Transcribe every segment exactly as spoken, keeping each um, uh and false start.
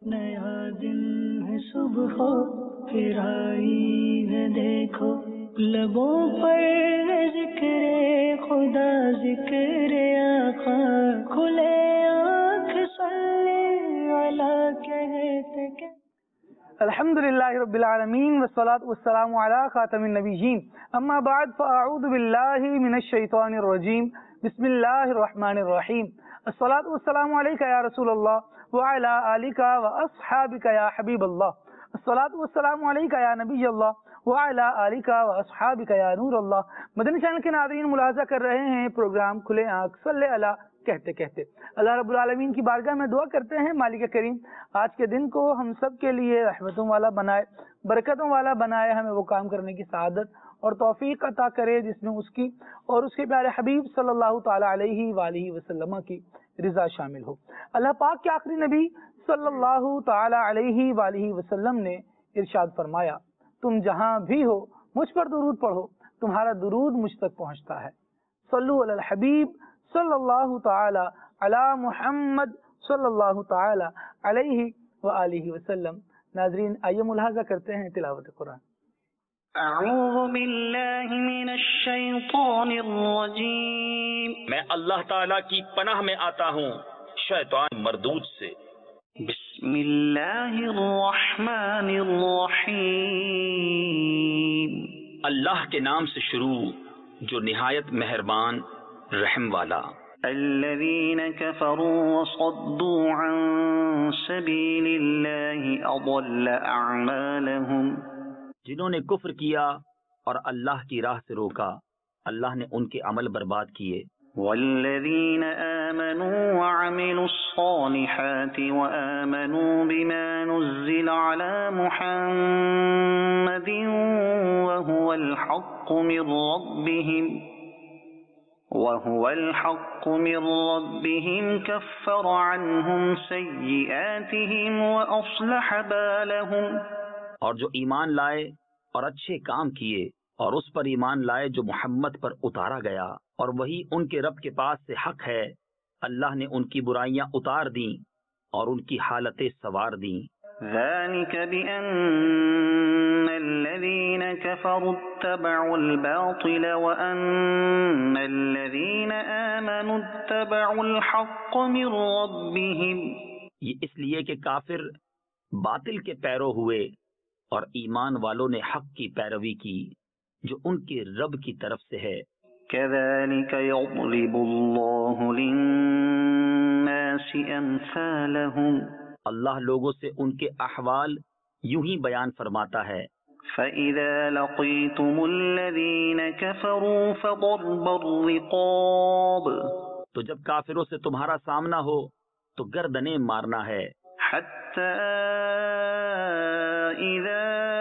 نیا دن ہے صبح ہو پھر آئی ہے دیکھو، لبوں پر ہے ذکر خدا ذکر آقا، کھلے آنکھ صلی علی کہتے کہ الحمد للہ رب العالمین والصلاة والسلام علی خاتم النبیین، اما بعد فاعوذ باللہ من الشیطان الرجیم، بسم اللہ الرحمن الرحیم، الصلاة والسلام علیکہ یا رسول اللہ وعلی آلکہ واصحابکہ یا حبیب اللہ، الصلاة والسلام علیکہ یا نبی اللہ وعلی آلکہ واصحابکہ یا نور اللہ۔ مدنی چینل کے ناظرین ملاحظہ کر رہے ہیں پروگرام کھلے آنکھ صلی علی کہتے کہتے اللہ رب العالمین کی بارگاہ میں دعا کرتے ہیں مالک کریم آج کے دن کو ہم سب کے لیے رحمتوں والا بنائے، برکتوں والا بنائے، ہمیں وہ کام کرنے کی سعادت اور توفیق عطا کرے جس میں اس کی اور اس کے پیارے حبیب صلی اللہ تعالی علیہ وآلہ وسلم کی رضا شامل ہو۔ اللہ پاک کے آخری نبی صلی اللہ تعالی علیہ وآلہ وسلم نے ارشاد فرمایا، تم جہاں بھی ہو مجھ پر درود پڑھو، تمہارا درود مجھ تک پہنچتا ہے۔ صلو علی الحبیب صلی اللہ تعالی علی محمد صلی اللہ تعالی علیہ وآلہ وسلم۔ ناظرین آئیے ملاحظہ کرتے ہیں تلاوت قرآن۔ اعوذ باللہ من الشیطان الرجیم، میں اللہ تعالیٰ کی پناہ میں آتا ہوں شیطان مردود سے۔ بسم اللہ الرحمن الرحیم، اللہ کے نام سے شروع جو نہایت مہربان رحم والا۔ الذین کفروا وصدوا عن سبیل اللہ اضل اعمالهم، جنہوں نے کفر کیا اور اللہ کی راہ سے روکا، اللہ نے ان کے عمل برباد کیے۔ والذین آمنوا وعملوا الصالحات وآمنوا بما نزل على محمد وهو الحق من ربهم وهو الحق من ربهم كفر عنهم سيئاتهم وأصلح بالهم، اور جو ایمان لائے اور اچھے کام کیے اور اس پر ایمان لائے جو محمد پر اتارا گیا، اور وہی ان کے رب کے پاس سے حق ہے، اللہ نے ان کی برائیاں اتار دیں اور ان کی حالتیں سوار دیں۔ ذلك بأن الذين كفروا اتبعوا الباطل وأن الذين آمنوا اتبعوا الحق من ربهم، یہ اس لیے کہ کافر باطل کے پیرو ہوئے اور ایمان والوں نے حق کی پیروی کی جو ان کے رب کی طرف سے ہے۔ كذلك يضرب الله للناس أمثالهم، اللہ لوگوں سے ان کے احوال یوں ہی بیان فرماتا ہے۔ فَإِذَا لَقِيتُمُ الَّذِينَ كَفَرُوا فَضَرْبَ الرِّقَابِ، تو جب کافروں سے تمہارا سامنا ہو تو گردنیں مارنا ہے۔ حَتَّى إِذَا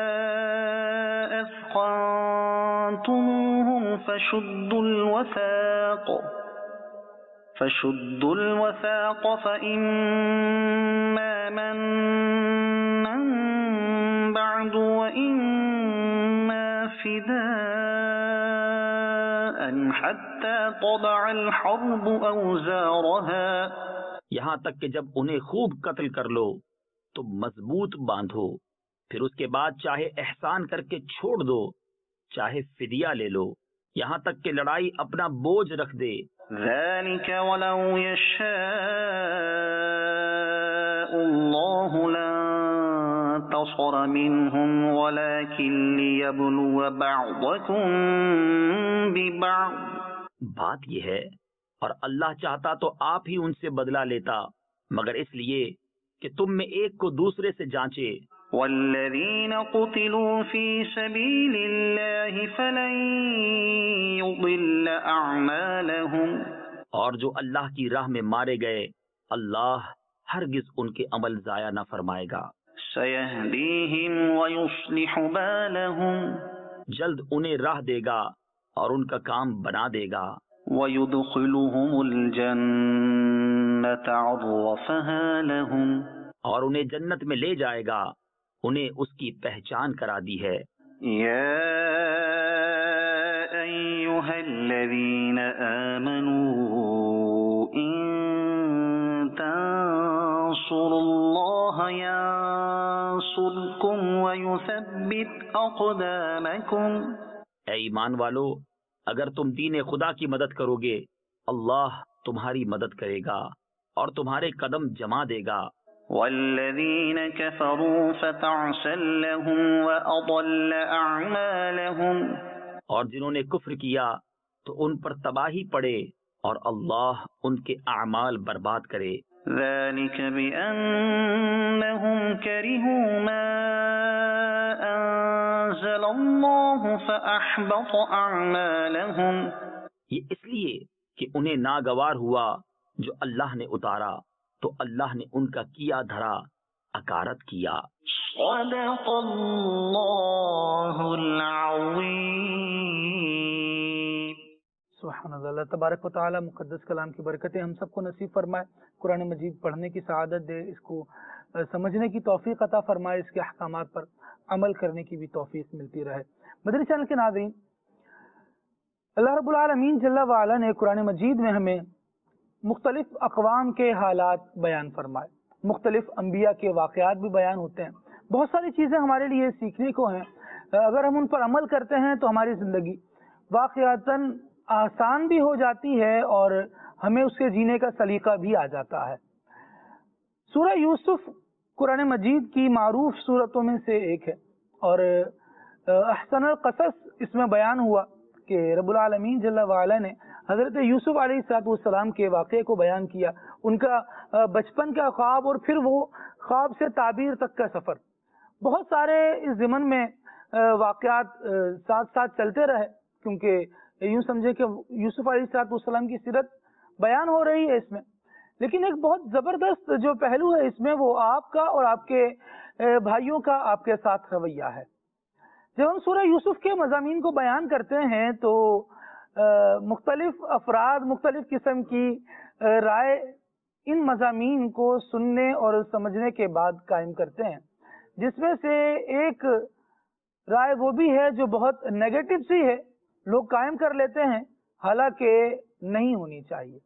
أَثْخَنْتُمُوهُمْ فَشُدُّوا الْوَثَاقَ فَشُدُّوا الْوَثَاقَ فَإِمَّا مَنًّا بَعْدُ وَإِمَّا فِدَاءً حَتَّى تَضَعَ الْحَرْبُ أَوْزَارَهَا، یہاں تک کہ جب انہیں خوب قتل کر لو تو مضبوط باندھو، پھر اس کے بعد چاہے احسان کر کے چھوڑ دو چاہے فدیہ لے لو، یہاں تک کہ لڑائی اپنا بوجھ رکھ دے۔ ذَلِكَ وَلَوْ يَشَاءُ اللَّهُ لَانتَصَرَ مِنْهُمْ وَلَكِنْ لِيَبْلُوَ بَعْضَكُمْ بِبَعْضٍ، بات یہ ہے اور اللہ چاہتا تو آپ ہی ان سے بدلہ لیتا، مگر اس لیے کہ تم میں ایک کو دوسرے سے جانچے۔ والذین قتلوا فی سبیل اللہ فلن یضل اعمالهم، اور جو اللہ کی راہ میں مارے گئے اللہ ہرگز ان کے عمل ضائع نہ فرمائے گا۔ سیہدیہم ویصلح بالهم، جلد انہیں راہ دے گا اور ان کا کام بنا دے گا۔ ویدخلهم الجنة عرفها لهم، اور انہیں جنت میں لے جائے گا، انہیں اس کی پہچان کرا دی ہے۔ یا ایھا الذین آمنوا ان تنصروا الله ينصركم ويثبت أقدامكم. اے ایمان والو، اگر تم دین خدا کی مدد کرو گے اللہ تمہاری مدد کرے گا اور تمہارے قدم جما دے گا. والذین کفروا فتعسا لهم وأضل أعمالهم. اور جنہوں نے کفر کیا تو ان پر تباہی پڑے اور اللہ ان کے اعمال برباد کرے. ذلك بأنهم كرهوا ما أنزل الله فأحبط أعمالهم. یہ اس لیے کہ انہیں ناگوار ہوا جو اللہ نے اتارا تو اللہ نے ان کا کیا دھرا اکارت کیا. صدق اللہ العظیم. سبحان اللہ. اللہ تبارک و تعالی مقدس کلام کی برکتیں ہم سب کو نصیب فرمائے. قرآن مجید پڑھنے کی سعادت دے، اس کو سمجھنے کی توفیق عطا فرمائے، اس کے احکامات پر عمل کرنے کی بھی توفیق ملتی رہے. مدنی چینل کے ناظرین، اللہ رب العالمین جل وعلا نے قرآن مجید میں ہمیں مختلف اقوام کے حالات بیان فرمائے، مختلف انبیاء کے واقعات بھی بیان ہوتے ہیں. بہت ساری چیزیں ہمارے لیے سیکھنے کو ہیں. اگر ہم ان پر عمل کرتے ہیں تو ہماری زندگی واقعتاً آسان بھی ہو جاتی ہے اور ہمیں اس کے جینے کا سلیقہ بھی آ جاتا ہے. سورہ یوسف قرآن مجید کی معروف سورتوں میں سے ایک ہے اور احسن القصص اس میں بیان ہوا کہ رب العالمین جل وعلا نے حضرت یوسف علیہ الصلوۃ والسلام کے واقعے کو بیان کیا، ان کا بچپن کا خواب اور پھر وہ خواب سے تعبیر تک کا سفر. بہت سارے اس ضمن میں واقعات ساتھ ساتھ چلتے رہے، کیونکہ یوں سمجھے کہ یوسف علیہ الصلوۃ والسلام کی سیرت بیان ہو رہی ہے اس میں. لیکن ایک بہت زبردست جو پہلو ہے اس میں وہ آپ کا اور آپ کے بھائیوں کا آپ کے ساتھ رویہ ہے. جب ہم سورہ یوسف کے مضامین کو بیان کرتے ہیں تو مختلف افراد مختلف قسم کی رائے ان مضامین کو سننے اور سمجھنے کے بعد قائم کرتے ہیں، جس میں سے ایک رائے وہ بھی ہے جو بہت نیگیٹو سی ہے، لوگ قائم کر لیتے ہیں، حالانکہ نہیں ہونی چاہیے.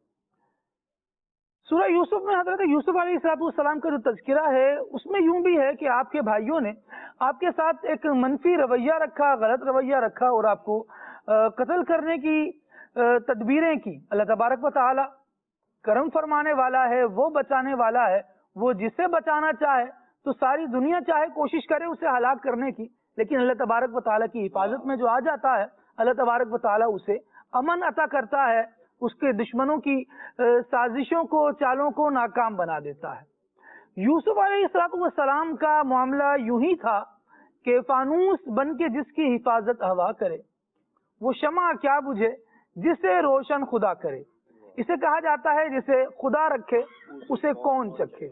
سورہ یوسف میں حضرت یوسف علیہ الصلوۃ والسلام کا جو تذکرہ ہے اس میں یوں بھی ہے کہ آپ کے بھائیوں نے آپ کے ساتھ ایک منفی رویہ رکھا، غلط رویہ رکھا اور آپ کو قتل کرنے کی تدبیریں کی. اللہ تبارک و تعالی کرم فرمانے والا ہے، وہ بچانے والا ہے. وہ جسے بچانا چاہے تو ساری دنیا چاہے کوشش کرے اسے ہلاک کرنے کی، لیکن اللہ تبارک و تعالی کی حفاظت میں جو آ جاتا ہے اللہ تبارک و تعالی اسے امن عطا کرتا ہے، اس کے دشمنوں کی سازشوں کو، چالوں کو ناکام بنا دیتا ہے. یوسف علیہ السلام کا معاملہ یوں ہی تھا کہ فانوس بن کے جس کی حفاظت ہوا کرے، وہ شمع کیا بجھے جسے روشن خدا کرے. اسے کہا جاتا ہے جسے خدا رکھے اسے کون چکھے.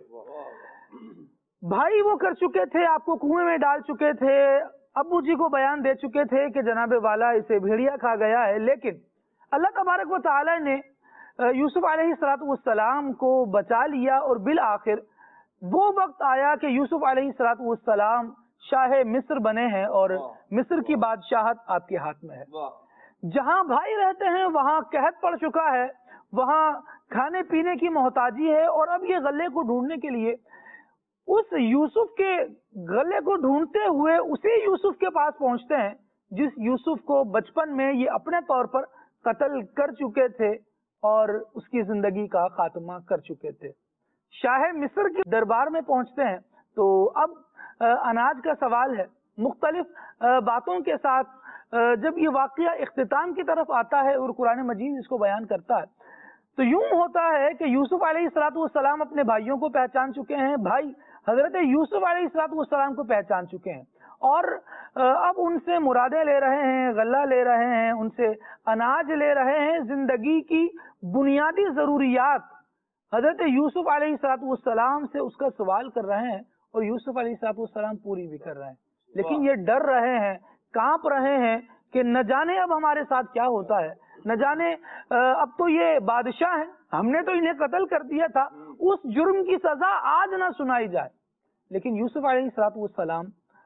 بھائی وہ کر چکے تھے، آپ کو کنویں میں ڈال چکے تھے، ابو جی کو بیان دے چکے تھے کہ جناب والا اسے بھیڑیا کھا گیا ہے، لیکن اللہ تبارک و تعالی نے یوسف علیہ الصلوۃ والسلام کو بچا لیا اور بالآخر وہ وقت آیا کہ یوسف علیہ الصلوۃ والسلام شاہ مصر بنے ہیں اور مصر کی بادشاہت آپ کے ہاتھ میں ہے. جہاں بھائی رہتے ہیں وہاں قحط پڑ چکا ہے، وہاں کھانے پینے کی محتاجی ہے، اور اب یہ غلے کو ڈھونڈنے کے لیے اس یوسف کے غلے کو ڈھونڈتے ہوئے اسی یوسف کے پاس پہنچتے ہیں جس یوسف کو بچپن میں یہ اپنے طور پر قتل کر چکے تھے اور اس کی زندگی کا خاتمہ کر چکے تھے. شاہ مصر کے دربار میں پہنچتے ہیں تو اب اناج کا سوال ہے. مختلف باتوں کے ساتھ جب یہ واقعہ اختتام کی طرف آتا ہے اور قرآن مجید اس کو بیان کرتا ہے تو یوں ہوتا ہے کہ یوسف علیہ الصلوۃ والسلام اپنے بھائیوں کو پہچان چکے ہیں، بھائی حضرت یوسف علیہ الصلوۃ والسلام کو پہچان چکے ہیں اور اب ان سے مرادیں لے رہے ہیں، غلہ لے رہے ہیں، ان سے اناج لے رہے ہیں. زندگی کی بنیادی ضروریات حضرت یوسف علیہ الصلوۃ والسلام سے اس کا سوال کر رہے ہیں اور یوسف علیہ الصلوۃ والسلام پوری بھی کر رہے ہیں، لیکن یہ ڈر رہے ہیں، کانپ رہے ہیں کہ نہ جانے اب ہمارے ساتھ کیا ہوتا ہے، نہ جانے اب تو یہ بادشاہ ہیں، ہم نے تو انہیں قتل کر دیا تھا، اس جرم کی سزا آج نہ سنائی جائے. لیکن یوسف علیہ الصلوۃ والسلام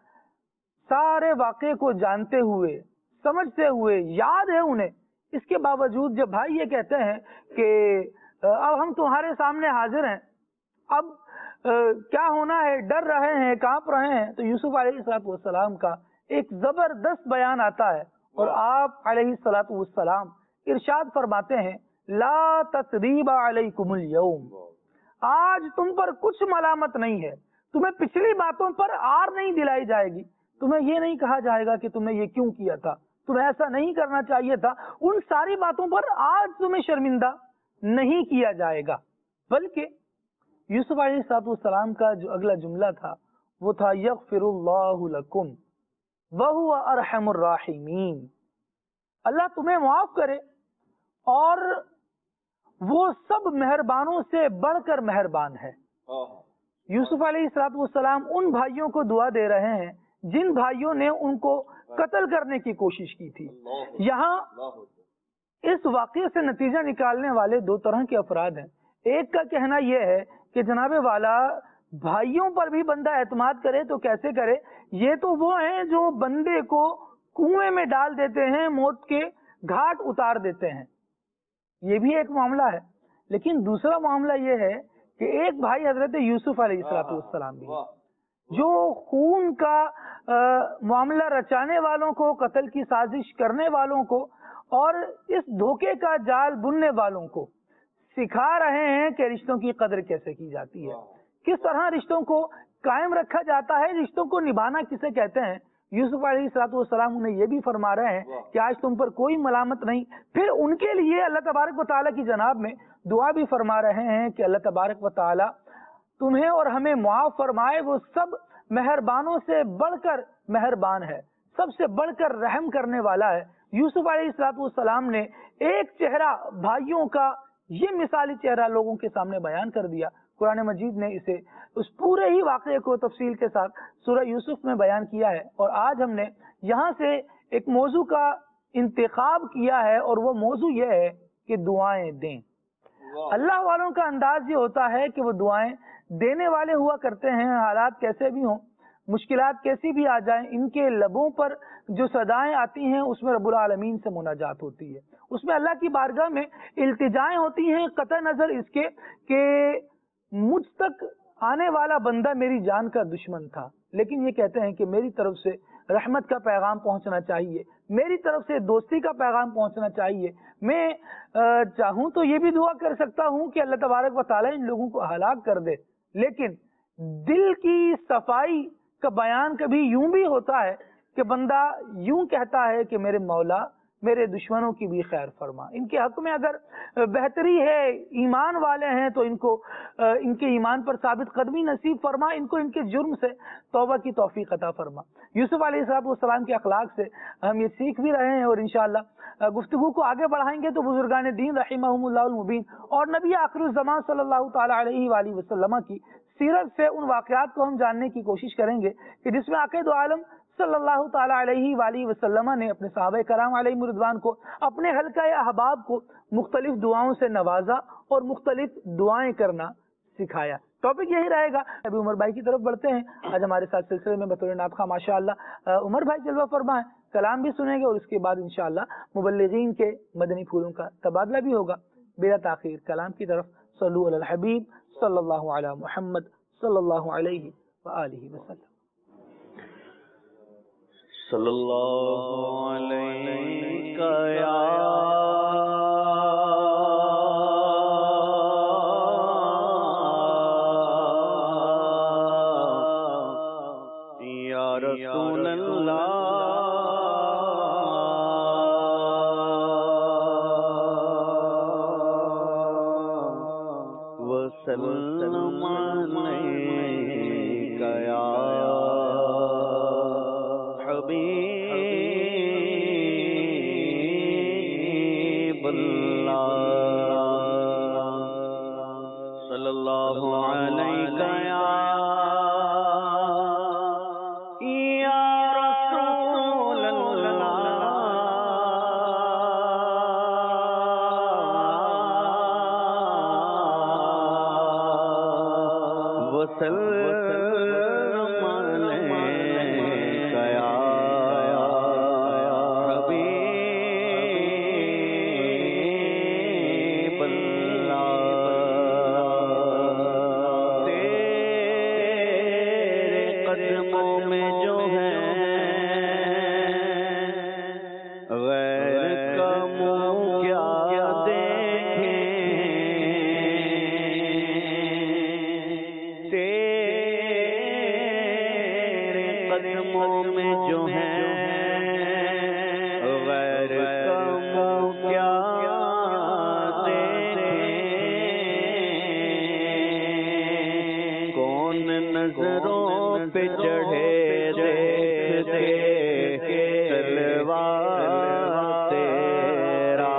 سارے واقعے کو جانتے ہوئے، سمجھتے ہوئے، یاد ہے انہیں، اس کے باوجود جب بھائی یہ کہتے ہیں کہ اب ہم تمہارے سامنے حاضر ہیں، اب کیا ہونا ہے، ڈر رہے ہیں، کانپ رہے ہیں، تو یوسف علیہ الصلوۃ والسلام کا ایک زبردست بیان آتا ہے اور آپ علیہ الصلوۃ والسلام ارشاد فرماتے ہیں لا تثریب علیکم اليوم، آج تم پر کچھ ملامت نہیں ہے، تمہیں پچھلی باتوں پر آر نہیں دلائی جائے گی، تمہیں یہ نہیں کہا جائے گا کہ تم نے یہ کیوں کیا تھا، تمہیں ایسا نہیں کرنا چاہیے تھا، ان ساری باتوں پر آج تمہیں شرمندہ نہیں کیا جائے گا، بلکہ یوسف علیہ الصلوۃ والسلام کا جو اگلا جملہ تھا وہ تھا یغفر اللہ لکم وہو ارحم الراحمین، اللہ تمہیں معاف کرے اور وہ سب مہربانوں سے بڑھ کر مہربان ہے۔ یوسف علیہ الصلوۃ والسلام ان بھائیوں کو دعا دے رہے ہیں جن بھائیوں نے ان کو قتل کرنے کی کوشش کی تھی۔ یہاں اس واقعے سے نتیجہ نکالنے والے دو طرح کے افراد ہیں، ایک کا کہنا یہ ہے کہ جناب والا بھائیوں پر بھی بندہ اعتماد کرے تو کیسے کرے، یہ تو وہ ہیں جو بندے کو کنویں میں ڈال دیتے ہیں، موت کے گھاٹ اتار دیتے ہیں، یہ بھی ایک معاملہ ہے۔ لیکن دوسرا معاملہ یہ ہے کہ ایک بھائی حضرت یوسف علیہ الصلوۃ والسلام بھی جو خون کا معاملہ رچانے والوں کو، قتل کی سازش کرنے والوں کو اور اس دھوکے کا جال بننے والوں کو سکھا رہے ہیں کہ رشتوں کی قدر کیسے کی جاتی ہے، کس طرح رشتوں کو قائم رکھا جاتا ہے، رشتوں کو نبھانا کسے کہتے ہیں۔ یوسف علیہ الصلوۃ والسلام انہیں یہ بھی فرما رہے ہیں کہ آج تم پر کوئی ملامت نہیں، پھر ان کے لیے اللہ تبارک و تعالیٰ کی جناب میں دعا بھی فرما رہے ہیں کہ اللہ تبارک و تعالیٰ تمہیں اور ہمیں معاف فرمائے، وہ سب مہربانوں سے بڑھ کر مہربان ہے، سب سے بڑھ کر رحم کرنے والا ہے۔ یوسف علیہ الصلوۃ والسلام نے ایک چہرہ بھائیوں کا، یہ مثالی چہرہ لوگوں کے سامنے بیان کر دیا، قرآن مجید نے اسے اس پورے ہی واقعے کو تفصیل کے ساتھ سورہ یوسف میں بیان کیا ہے، اور آج ہم نے یہاں سے ایک موضوع کا انتخاب کیا ہے اور وہ موضوع یہ ہے کہ دعائیں دیں۔ اللہ والوں کا انداز یہ ہوتا ہے کہ وہ دعائیں دینے والے ہوا کرتے ہیں، حالات کیسے بھی ہوں، مشکلات کیسی بھی آ جائیں، ان کے لبوں پر جو صدائیں آتی ہیں اس میں رب العالمین سے مناجات ہوتی ہے، اس میں اللہ کی بارگاہ میں التجائیں ہوتی ہیں، قطع نظر اس کے کہ مجھ تک آنے والا بندہ میری جان کا دشمن تھا، لیکن یہ کہتے ہیں کہ میری طرف سے رحمت کا پیغام پہنچنا چاہیے، میری طرف سے دوستی کا پیغام پہنچنا چاہیے، میں چاہوں تو یہ بھی دعا کر سکتا ہوں کہ اللہ تبارک و تعالیٰ ان لوگوں کو ہلاک کر دے، لیکن دل کی صفائی کا بیان کبھی یوں بھی ہوتا ہے کہ بندہ یوں کہتا ہے کہ میرے مولا میرے دشمنوں کی بھی خیر فرما، ان کے حق میں اگر بہتری ہے، ایمان والے ہیں تو ان کو ان کے ایمان پر ثابت قدمی نصیب فرما، ان کو ان کے جرم سے توبہ کی توفیق عطا فرما۔ یوسف علیہ الصلوۃ والسلام کے اخلاق سے ہم یہ سیکھ بھی رہے ہیں، اور انشاءاللہ گفتگو کو آگے بڑھائیں گے تو بزرگان دین رحمہم اللہ المبین اور نبی آخر الزمان صلی اللہ تعالی علیہ وآلہ وسلم کی سیرت سے ان واقعات کو ہم جاننے کی کوشش کریں گے کہ جس میں عقید عالم صلی اللہ تعالی علیہ وآلہ وسلم نے اپنے صحابہ کرام علیہ رضوان کو، اپنے حلقہ احباب کو مختلف دعاؤں سے نوازا اور مختلف دعائیں کرنا سکھایا۔ ٹاپک یہی رہے گا۔ ابھی عمر بھائی کی طرف بڑھتے ہیں، آج ہمارے ساتھ سلسلے میں بطور نعت خواہ ماشاء اللہ عمر بھائی جلوہ فرما ہے، کلام بھی سنیں گے اور اس کے بعد انشاءاللہ مبلغین کے مدنی پھولوں کا تبادلہ بھی ہوگا۔ بلا تاخیر کلام کی طرف صلو علی الحبیب صلی اللہ علی محمد صلی اللہ علیہ وآلہ وسلم۔ صلی اللہ علیہ یا یا رسول اللہ وسلم علیک یا حبیب اللہ صلی اللہ علیہ یا یا رسول قدموں میں جو ہے غیر کا منہ کیا دیکھیں تیرے قدموں میں جو ہے غیر کا منہ کیا دیکھیں کون نظروں پہ چڑھے دیکھ دیکھ تلوار تیرا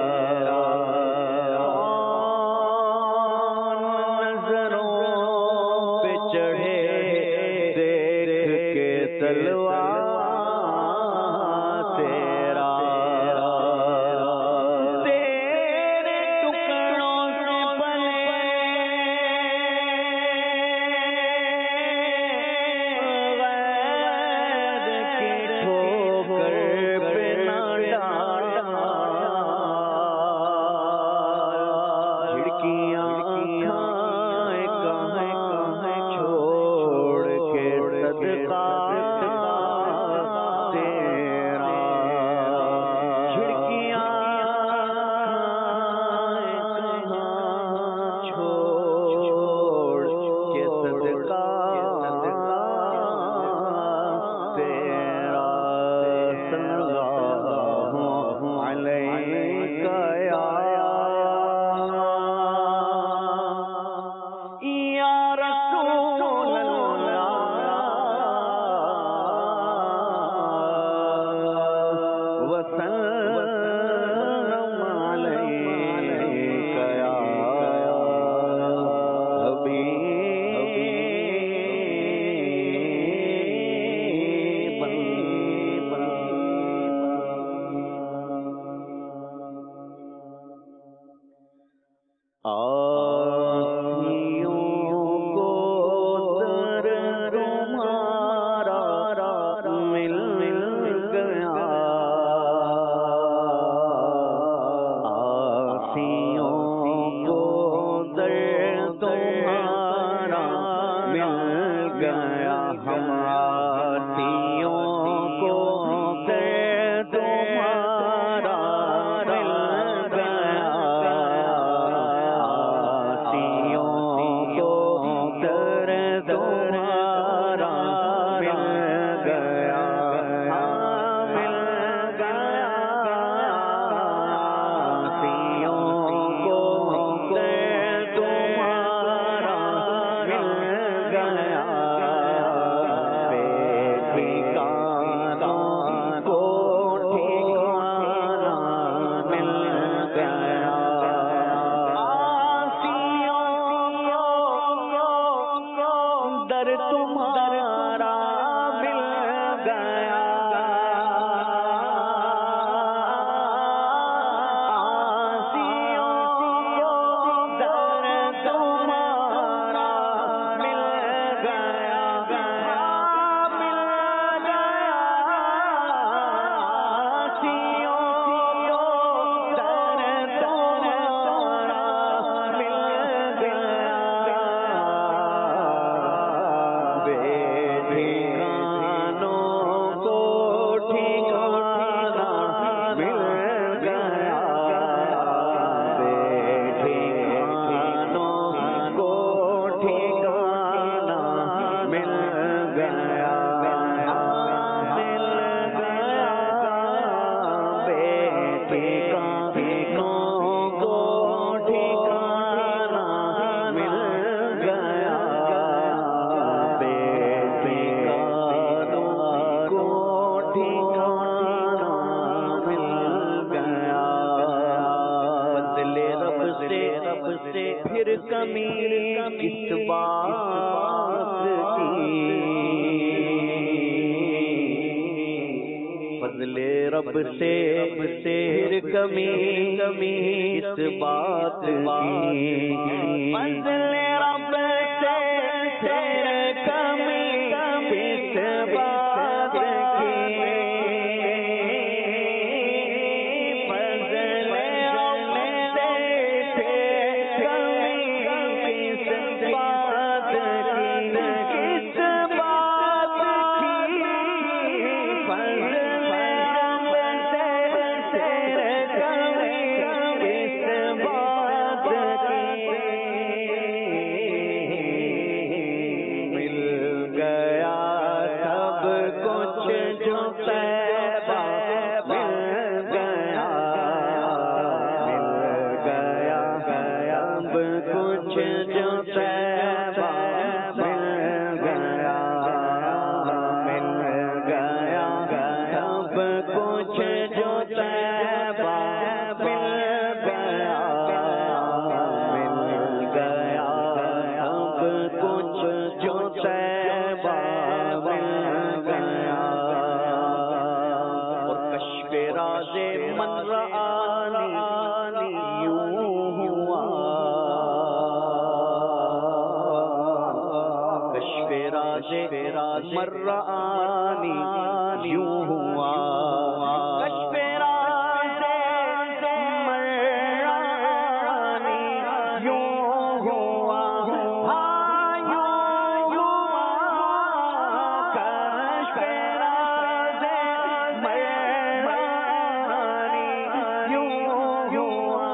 نظروں پہ چڑھے دیکھ کے تلوار تیرا تیرے ٹکڑوں سے بنے کمی کس بات کی فضل رب سے رب سے کمی کمی کس بات کی فضل رب سے کمی کس بات کی فضل مرآنی یوں ہوا کشف راز مرآنی یوں ہوا کشف راز مرآنی یوں ہوا ہاں یوں ہوا کشف راز مرآنی یوں ہوا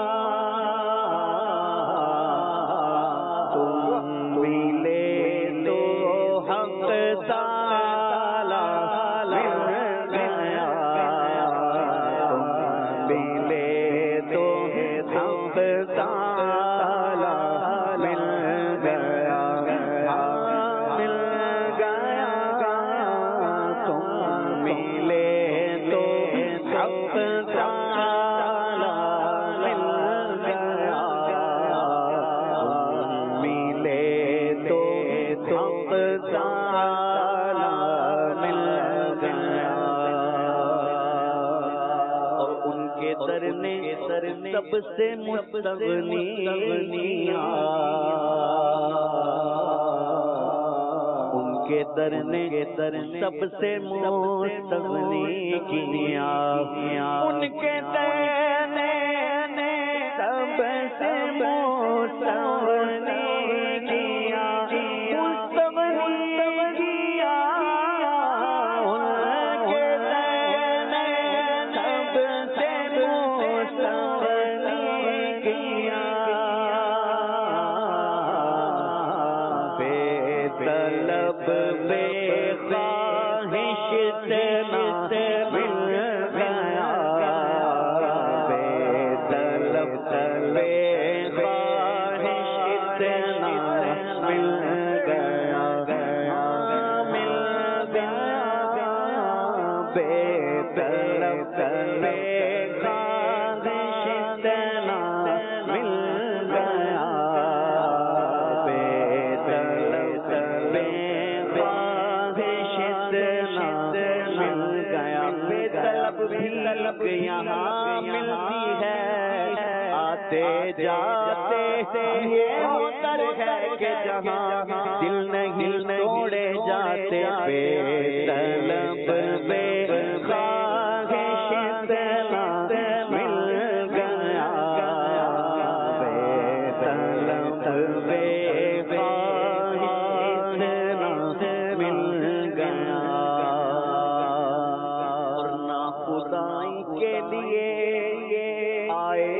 تم ملے تو حق تعالی مل گیا تم ملے تو حق تعالی مل گیا مل گیا تم ملے تو حق تعالی مل گیا ملے تو حق تعالی مل گیا اور ان کے در نے سب سے مستغنی کیا ان کے در نے سب سے مستغنی کیا ان کے در نے سب سے مستغنی کیا مستغنی کیا ان کے در نے سب سے مستغنی کیا بے طلب بے خواہش اتنا مل گیا بے طلب بے خواہش اتنا مل گیا مل گیا بے طلب بے خواہش اتنا مل گیا بے طلب بے خواہش اتنا مل گیا بے طلب بھی یہاں ملتی ہے آتے جاتے یہ ہوتر ہے کہ جہاں دل نہیں توڑے جاتے بے طلب بے خواہش اتنا مل گیا بے طلب بے خواہش اتنا مل گیا اور نہ خدائی کے لیے آئے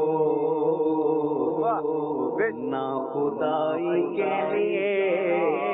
حضور نہ خدائی کے لیے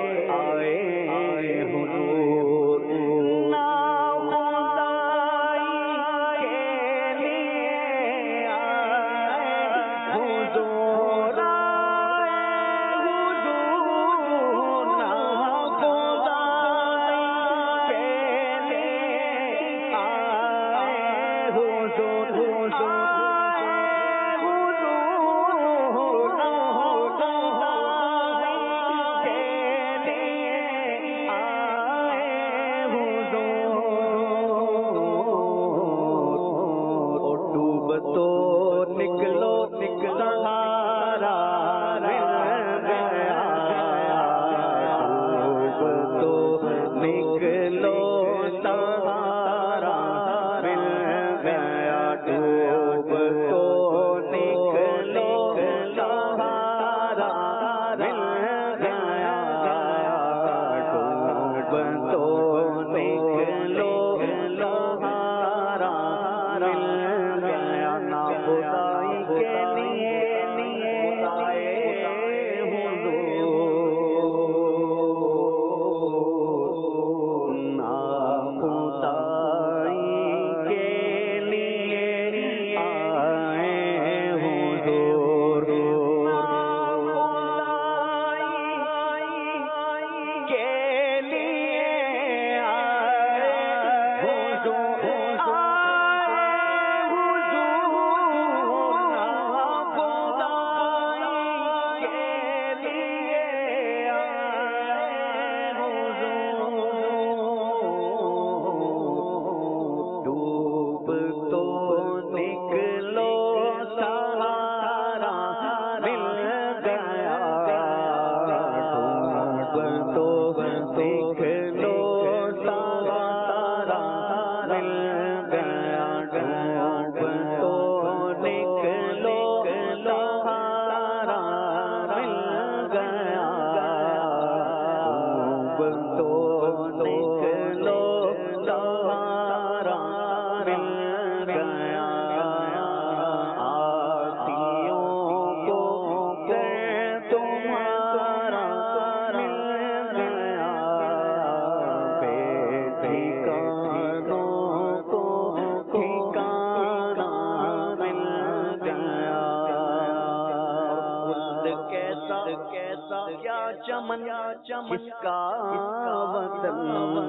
چمن کس کا وطن،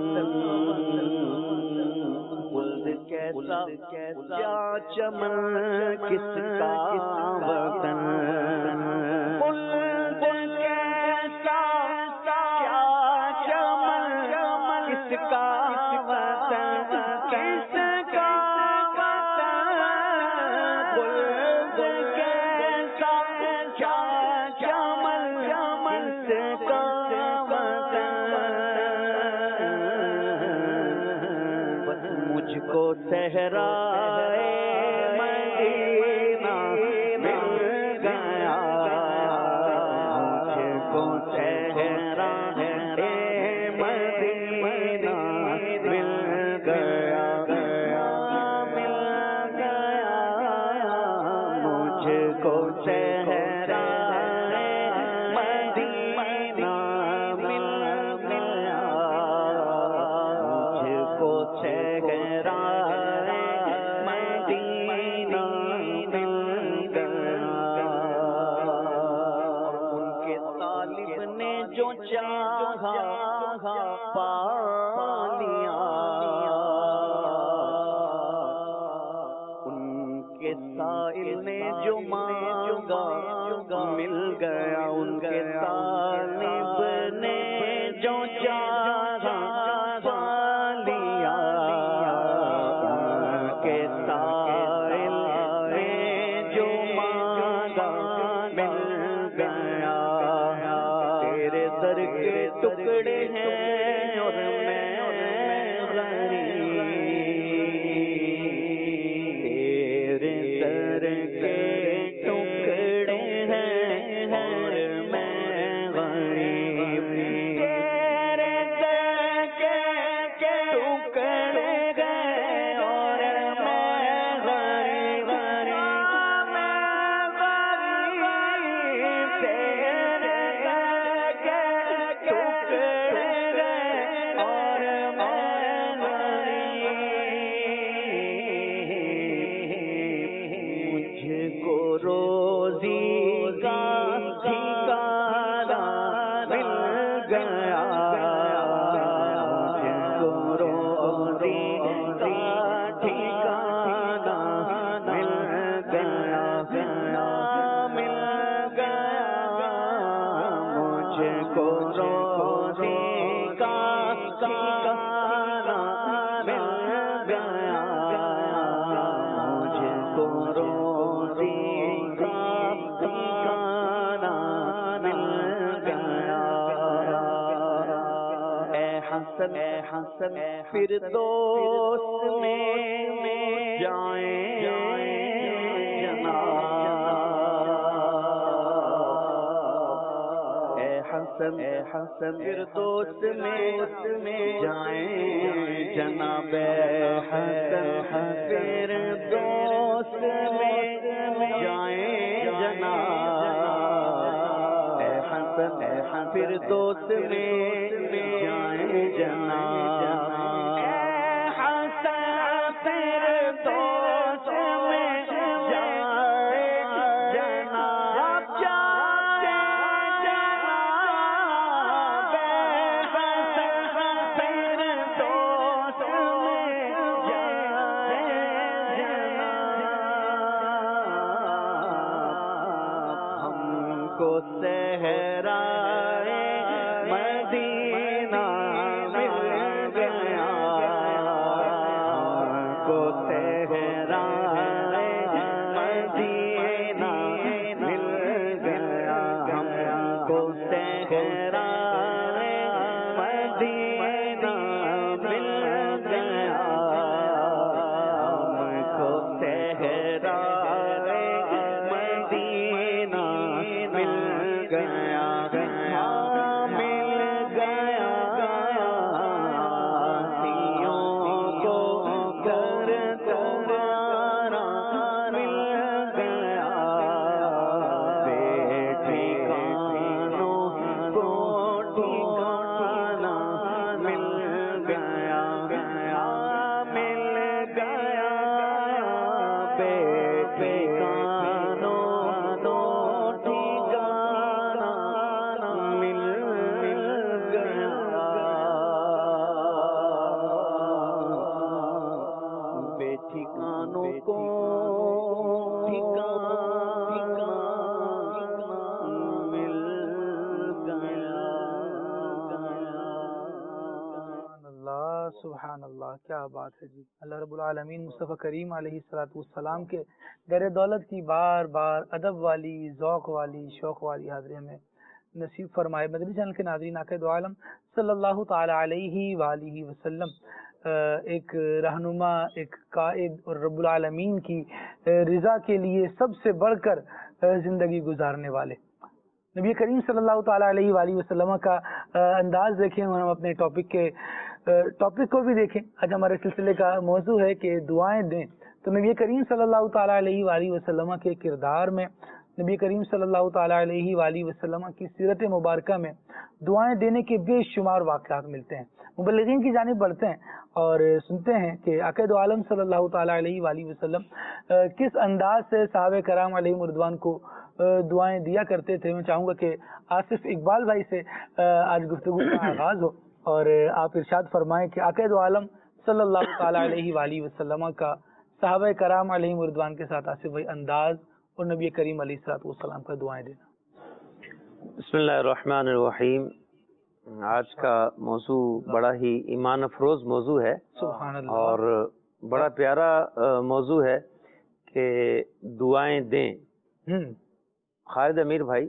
خلد کیسا کیا چمن کس کا وطن، خلد کیسا کیا چمن کس کا وطن، کس کا وطن، خلد کیسا کیا چمن کس کا وطن، مجھ کو صحرائے مدینہ مل گیا، مجھ کو صحرائے مدینہ مل گیا، مل گیا مجھ کو صحرائے مدینہ مل گیا، مجھ کو صحرائے مدینہ مل گیا، ان کے طالب نے جو چاہا پا لیا، ان کے سائل نے جو مانگا مل گیا، ان کے طالب نے جو چاہا پا لیا، ان کے سائل نے جو مانگا مل گیا، تیرے در کے ٹکڑے ہیں اور میں غریب، تیرے در کے ٹکڑے ہیں اور میں غریب، تیرے در کے ٹکڑے ہیں اور میں غریب، میں غریب، تیرے در کے ٹکڑے ہیں اور میں غریب، مجھ کو روزی کا ٹھکانہ مل گیا، مجھ کو روزی کا ٹھکانہ مل گیا، مل گیا مجھ کو روزی کا ٹھکانہ مل گیا، مجھ کو روزی کا ٹھکانہ مل گیا، اے حسن اے حسن فردوس میں جائیں جناب، اے حسن اے حسن فردوس میں جائیں جناب، اے حسن فردوس میں جائیں جناب، اے حسن اے حسن فردوس میں جائیں جناب، اے حسن فردوس میں جائیں جناب، جائیں جناب، اے حسن فردوس میں جائیں جناب، ہم کو صحرائے مدینہ مل گیا، ہم کو صحرائے مدینہ مل گیا، ہم کو صحرائے سبحان اللہ، کیا بات ہے جی. اللہ رب العالمین مصطفیٰ کریم علیہ الصلوۃ والسلام کے در دولت کی بار بار ادب والی، ذوق والی، شوق والی حاضری ہمیں نصیب فرمائے. مدنی چینل کے ناظرین، آقا دو عالم صلی اللہ تعالی علیہ وآلہ وسلم ایک رہنما، ایک قائد اور رب العالمین کی رضا کے لیے سب سے بڑھ کر زندگی گزارنے والے نبی کریم صلی اللہ تعالی علیہ وآلہ وسلم کا انداز دیکھیں اور ہم اپنے ٹاپک کے ٹاپک کو بھی دیکھیں. آج ہمارے سلسلے کا موضوع ہے کہ دعائیں دیں. تو نبی کریم صلی اللہ تعالی علیہ وآلہ وسلم کے کردار میں، نبی کریم صلی اللہ تعالی علیہ وآلہ وسلم کی سیرت مبارکہ میں دعائیں دینے کے بے شمار واقعات ملتے ہیں. مبلغین کی جانب بڑھتے ہیں اور سنتے ہیں کہ آقا دو عالم صلی اللہ تعالی علیہ وآلہ وسلم کس انداز سے صحابہ کرام علیہ رضوان کو دعائیں دیا کرتے تھے. میں چاہوں گا کہ آصف اقبال بھائی سے آج گفتگو کا آغاز ہو اور آپ ارشاد فرمائیں کہ آقا دو عالم صلی اللہ تعالی علیہ وآلہ وسلم کا صحابہ کرام علیہ رضوان کے ساتھ آصف بھائی انداز اور نبی کریم علیہ الصلوۃ والسلام کا دعائیں دینا. بسم اللہ الرحمن الرحیم. آج کا موضوع بڑا ہی ایمان افروز موضوع ہے، سبحان اللہ، اور بڑا پیارا موضوع ہے کہ دعائیں دیں. خالد امیر بھائی،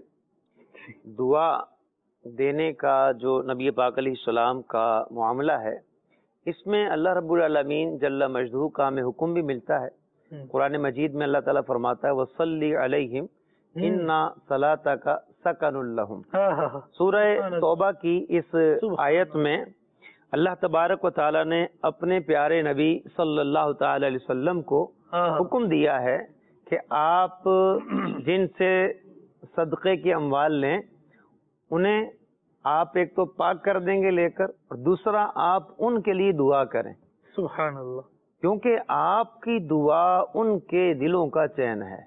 دعا دینے کا جو نبی پاک علیہ السلام کا معاملہ ہے، اس میں اللہ رب العالمین جل مجدہ کا ہمیں حکم بھی ملتا ہے. قرآن مجید میں اللہ تعالیٰ فرماتا ہے وَصَلِّ عَلَيْهِمْ إِنَّا صَلَاتَكَ سَكَنٌ لَهُمْ. سورہ توبہ کی اس آیت میں اللہ تبارک و تعالیٰ نے اپنے پیارے نبی صلی اللہ تعالی علیہ وسلم کو حکم دیا ہے کہ آپ جن سے صدقے کی اموال لیں انہیں آپ ایک تو پاک کر دیں گے لے کر، اور دوسرا آپ ان کے لیے دعا کریں. سبحان اللہ، کیونکہ آپ کی دعا ان کے دلوں کا چین ہے.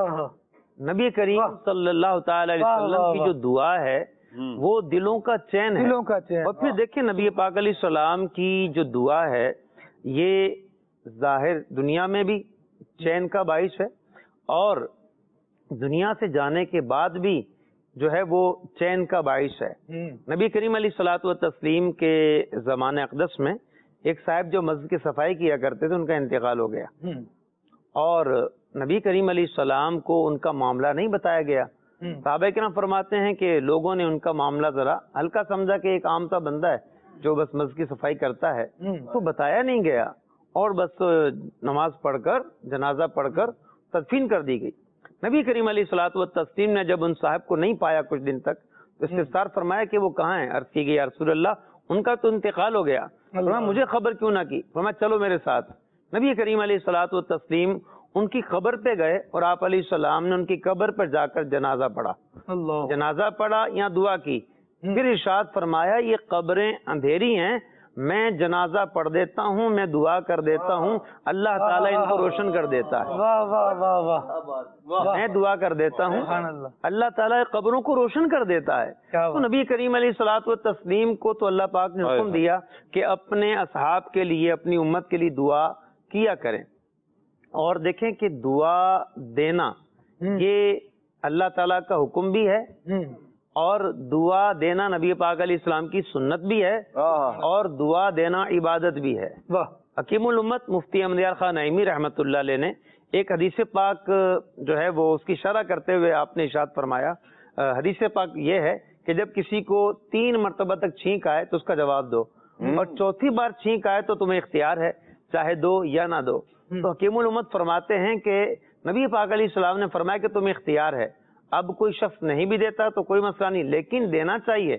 نبی کریم صلی اللہ تعالی علیہ وسلم کی جو دعا ہے وہ دلوں کا چین ہے. دلوں کا چین. اور پھر دیکھیں نبی پاک علیہ السلام کی جو دعا ہے یہ ظاہر دنیا میں بھی چین کا باعث ہے، اور دنیا سے جانے کے بعد بھی جو ہے وہ چین کا باعث ہے. نبی کریم علیہ الصلوۃ والتسلیم کے زمانہ اقدس میں ایک صاحب جو مسجد کی صفائی کیا کرتے تھے، ان کا انتقال ہو گیا، اور نبی کریم علیہ السلام کو ان کا معاملہ نہیں بتایا گیا. صحابہ کرام فرماتے ہیں کہ لوگوں نے ان کا معاملہ ذرا ہلکا سمجھا کہ ایک عام سا بندہ ہے جو بس مسجد کی صفائی کرتا ہے، تو بتایا نہیں گیا، اور بس نماز پڑھ کر جنازہ پڑھ کر تدفین کر دی گئی. نبی کریم علیہ الصلوۃ والتسلیم نے جب ان صاحب کو نہیں پایا کچھ دن تک، تو استفسار فرمایا کہ وہ کہاں ہیں؟ عرض کی گئی یا رسول اللہ ان کا تو انتقال ہو گیا. فرمایا مجھے خبر کیوں نہ کی؟ فرمایا چلو میرے ساتھ. نبی کریم علیہ الصلوۃ والتسلیم ان کی قبر پہ گئے اور آپ علیہ السلام نے ان کی قبر پر جا کر جنازہ پڑھا. اللہ جنازہ پڑھا یا دعا کی. پھر ارشاد فرمایا یہ قبریں اندھیری ہیں، میں جنازہ پڑھ دیتا ہوں، میں دعا کر دیتا ہوں، اللہ تعالیٰ ان کو روشن کر دیتا ہے. واہ واہ واہ واہ، میں دعا کر دیتا ہوں، اللہ تعالیٰ قبروں کو روشن کر دیتا ہے. تو نبی کریم علیہ الصلوۃ والتسلیم کو تو اللہ پاک نے حکم دیا کہ اپنے اصحاب کے لیے، اپنی امت کے لیے دعا کیا کریں. اور دیکھیں کہ دعا دینا یہ اللہ تعالیٰ کا حکم بھی ہے، اور دعا دینا نبی پاک علیہ السلام کی سنت بھی ہے، اور دعا دینا عبادت بھی ہے. حکیم الامت مفتی احمد یار خان نعیمی رحمۃ اللہ علیہ نے ایک حدیث پاک جو ہے وہ اس کی شرح کرتے ہوئے آپ نے ارشاد فرمایا، حدیث پاک یہ ہے کہ جب کسی کو تین مرتبہ تک چھینک آئے تو اس کا جواب دو، اور چوتھی بار چھینک آئے تو تمہیں اختیار ہے چاہے دو یا نہ دو. تو حکیم الامت فرماتے ہیں کہ نبی پاک علیہ السلام نے فرمایا کہ تمہیں اختیار ہے. اب کوئی شخص نہیں بھی دیتا تو کوئی مسئلہ نہیں، لیکن دینا چاہیے.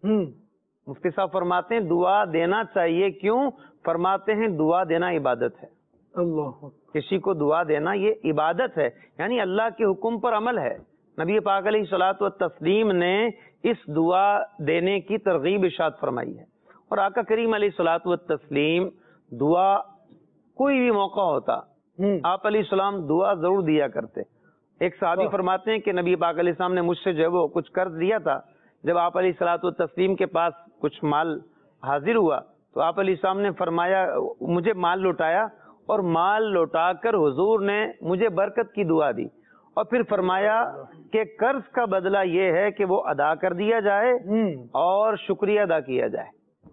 مفتی صاحب فرماتے ہیں دعا دینا چاہیے. کیوں؟ فرماتے ہیں دعا دینا عبادت ہے. اللہ، کسی کو دعا دینا یہ عبادت ہے، یعنی اللہ کے حکم پر عمل ہے. نبی پاک علیہ الصلوۃ والتسلیم نے اس دعا دینے کی ترغیب ارشاد فرمائی ہے. اور آقا کریم علیہ الصلوۃ والتسلیم دعا کوئی بھی موقع ہوتا آپ علیہ السلام دعا ضرور دیا کرتے. ایک صحابی فرماتے ہیں کہ نبی پاک علیہ السلام نے مجھ سے جو ہے وہ کچھ قرض دیا تھا. جب آپ علیہ الصلوۃ والتسلیم کے پاس کچھ مال حاضر ہوا تو آپ علیہ السلام نے فرمایا مجھے مال لوٹایا، اور مال لوٹا کر حضور نے مجھے برکت کی دعا دی، اور پھر فرمایا کہ قرض کا بدلہ یہ ہے کہ وہ ادا کر دیا جائے اور شکریہ ادا کیا جائے.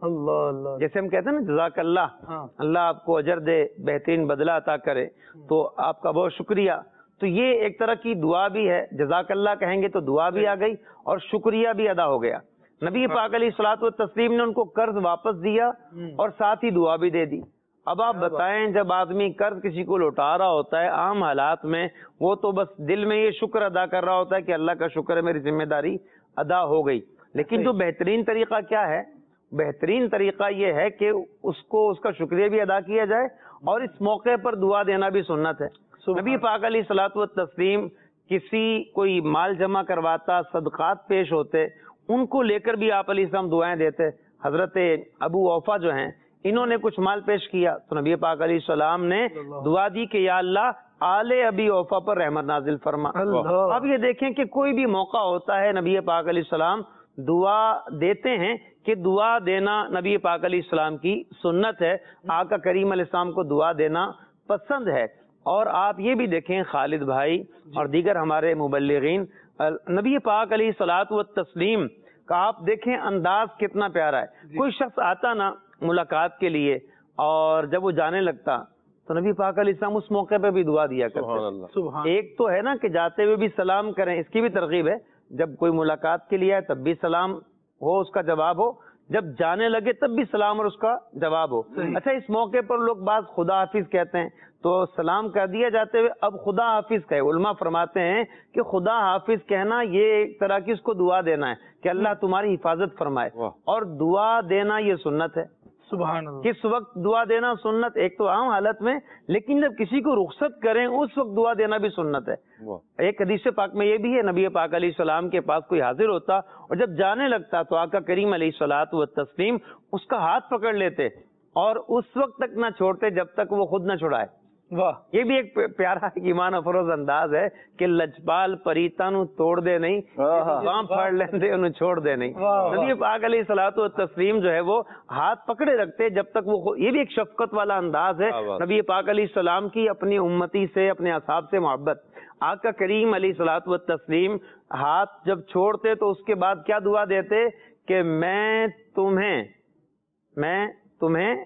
اللہ اللہ، جیسے ہم کہتے ہیں نا جزاک اللہ، ہاں اللہ آپ کو اجر دے، بہترین بدلہ عطا کرے، تو آپ کا بہت شکریہ. تو یہ ایک طرح کی دعا بھی ہے، جزاک اللہ کہیں گے تو دعا بھی آ گئی اور شکریہ بھی ادا ہو گیا. نبی پاک علیہ الصلوۃ والتسلیم نے ان کو قرض واپس دیا اور ساتھ ہی دعا بھی دے دی. اب آپ بتائیں، جب آدمی قرض کسی کو لوٹا رہا ہوتا ہے عام حالات میں، وہ تو بس دل میں یہ شکر ادا کر رہا ہوتا ہے کہ اللہ کا شکر ہے میری ذمہ داری ادا ہو گئی. لیکن جو بہترین طریقہ کیا ہے؟ بہترین طریقہ یہ ہے کہ اس کو اس کا شکریہ بھی ادا کیا جائے اور اس موقع پر دعا دینا بھی سنت ہے. نبی پاک علیہ الصلوۃ والتسلیم کسی کوئی مال جمع کرواتا، صدقات پیش ہوتے، ان کو لے کر بھی آپ علیہ السلام دعائیں دیتے. حضرت ابو اوفا جو ہیں، انہوں نے کچھ مال پیش کیا تو نبی پاک علیہ السلام نے دعا دی کہ یا اللہ آل ابی اوفا پر رحمت نازل فرما. اب یہ دیکھیں کہ کوئی بھی موقع ہوتا ہے نبی پاک علیہ السلام دعا دیتے ہیں کہ دعا دینا نبی پاک علیہ السلام کی سنت ہے. آقا کریم علیہ السلام کو دعا دینا پسند ہے. اور آپ یہ بھی دیکھیں خالد بھائی اور دیگر ہمارے مبلغین، نبی پاک علیہ الصلوۃ والتسلیم کا آپ دیکھیں انداز کتنا پیارا ہے. کوئی شخص آتا نا ملاقات کے لیے اور جب وہ جانے لگتا تو نبی پاک علیہ السلام اس موقع پہ بھی دعا دیا کرتے. ایک تو ہے نا کہ جاتے ہوئے بھی سلام کریں، اس کی بھی ترغیب ہے. جب کوئی ملاقات کے لیے آئے تب بھی سلام ہو، اس کا جواب ہو، جب جانے لگے تب بھی سلام اور اس کا جواب ہو. اچھا، اس موقع پر لوگ بعض خدا حافظ کہتے ہیں تو سلام کر دیا جاتے ہوئے اب خدا حافظ کہے. علماء فرماتے ہیں کہ خدا حافظ کہنا یہ ایک طرح کی اس کو دعا دینا ہے کہ اللہ تمہاری حفاظت فرمائے، اور دعا دینا یہ سنت ہے. سبحان اللہ. کس وقت دعا دینا سنت؟ ایک تو عام حالت میں، لیکن جب کسی کو رخصت کریں اس وقت دعا دینا بھی سنت ہے. ایک حدیث پاک میں یہ بھی ہے، نبی پاک علیہ السلام کے پاس کوئی حاضر ہوتا اور جب جانے لگتا تو آقا کریم علیہ الصلوۃ والتسلیم اس کا ہاتھ پکڑ لیتے اور اس وقت تک نہ چھوڑتے جب تک وہ خود نہ چھڑائے. واہ، یہ بھی ایک پیارا ایمان افروز انداز ہے کہ لجپال پریتا نو توڑ دے نہیں، کام پھاڑ لیندے انہوں چھوڑ دے نہیں. نبی پاک علیہ الصلوۃ والتسلیم جو ہے وہ ہاتھ پکڑے رکھتے جب تک وہ، یہ بھی ایک شفقت والا انداز ہے نبی پاک علیہ السلام کی اپنی امتی سے، اپنے اصحاب سے محبت. آقا کریم علیہ الصلوۃ والتسلیم ہاتھ جب چھوڑتے تو اس کے بعد کیا دعا دیتے کہ میں تمہیں میں تمہیں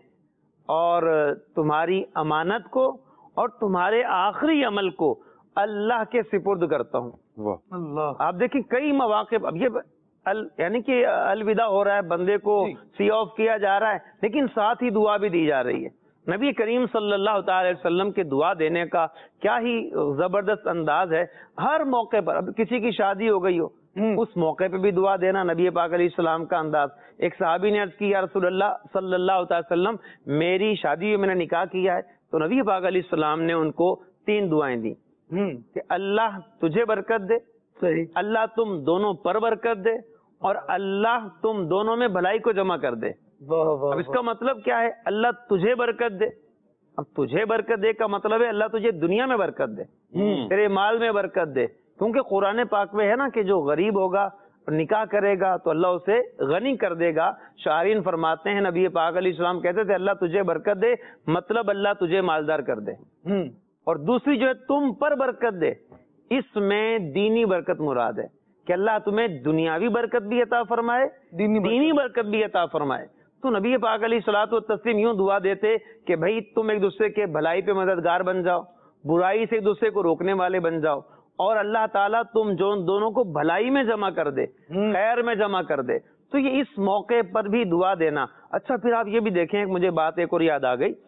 اور تمہاری امانت کو اور تمہارے آخری عمل کو اللہ کے سپرد کرتا ہوں. اللہ. آپ دیکھیں کئی مواقع، اب یہ ال یعنی کہ الوداع ہو رہا ہے، بندے کو سی آف کیا جا رہا ہے، لیکن ساتھ ہی دعا بھی دی جا رہی ہے. نبی کریم صلی اللہ تعالی علیہ وسلم کے دعا دینے کا کیا ہی زبردست انداز ہے. ہر موقع پر، اب کسی کی شادی ہو گئی ہو اس موقع پہ بھی دعا دینا نبی پاک علیہ السلام کا انداز. ایک صحابی نے عرض کی یا رسول اللہ صلی اللہ تعالی وسلم میری شادی میں نے نکاح کیا ہے، تو نبی پاک علیہ السلام نے ان کو تین دعائیں دی کہ اللہ تجھے برکت دے، صحیح، اللہ تم دونوں پر برکت دے، اور اللہ تم دونوں میں بھلائی کو جمع کر دے. اب اس کا مطلب کیا ہے؟ اللہ تجھے برکت دے. اب تجھے برکت دے کا مطلب ہے اللہ تجھے دنیا میں برکت دے، تیرے مال میں برکت دے. کیونکہ قرآن پاک میں ہے نا کہ جو غریب ہوگا اور نکاح کرے گا تو اللہ اسے غنی کر دے گا. شاعرین فرماتے ہیں نبی پاک علیہ السلام کہتے تھے اللہ تجھے برکت دے، مطلب اللہ تجھے مالدار کر دے. اور دوسری جو ہے تم پر برکت دے، اس میں دینی برکت مراد ہے کہ اللہ تمہیں دنیاوی برکت بھی عطا فرمائے، دینی برکت بھی عطا فرمائے. تو نبی پاک علیہ الصلوۃ والتسلیم یوں دعا دیتے کہ بھائی تم ایک دوسرے کے بھلائی پہ مددگار بن جاؤ، برائی سے ایک دوسرے کو روکنے والے بن جاؤ، اور اللہ تعالیٰ تم جو دونوں کو بھلائی میں جمع کر دے، خیر میں جمع کر دے. تو یہ اس موقع پر بھی دعا دینا. اچھا، پھر آپ یہ بھی دیکھیں، مجھے بات ایک اور یاد آ گئی.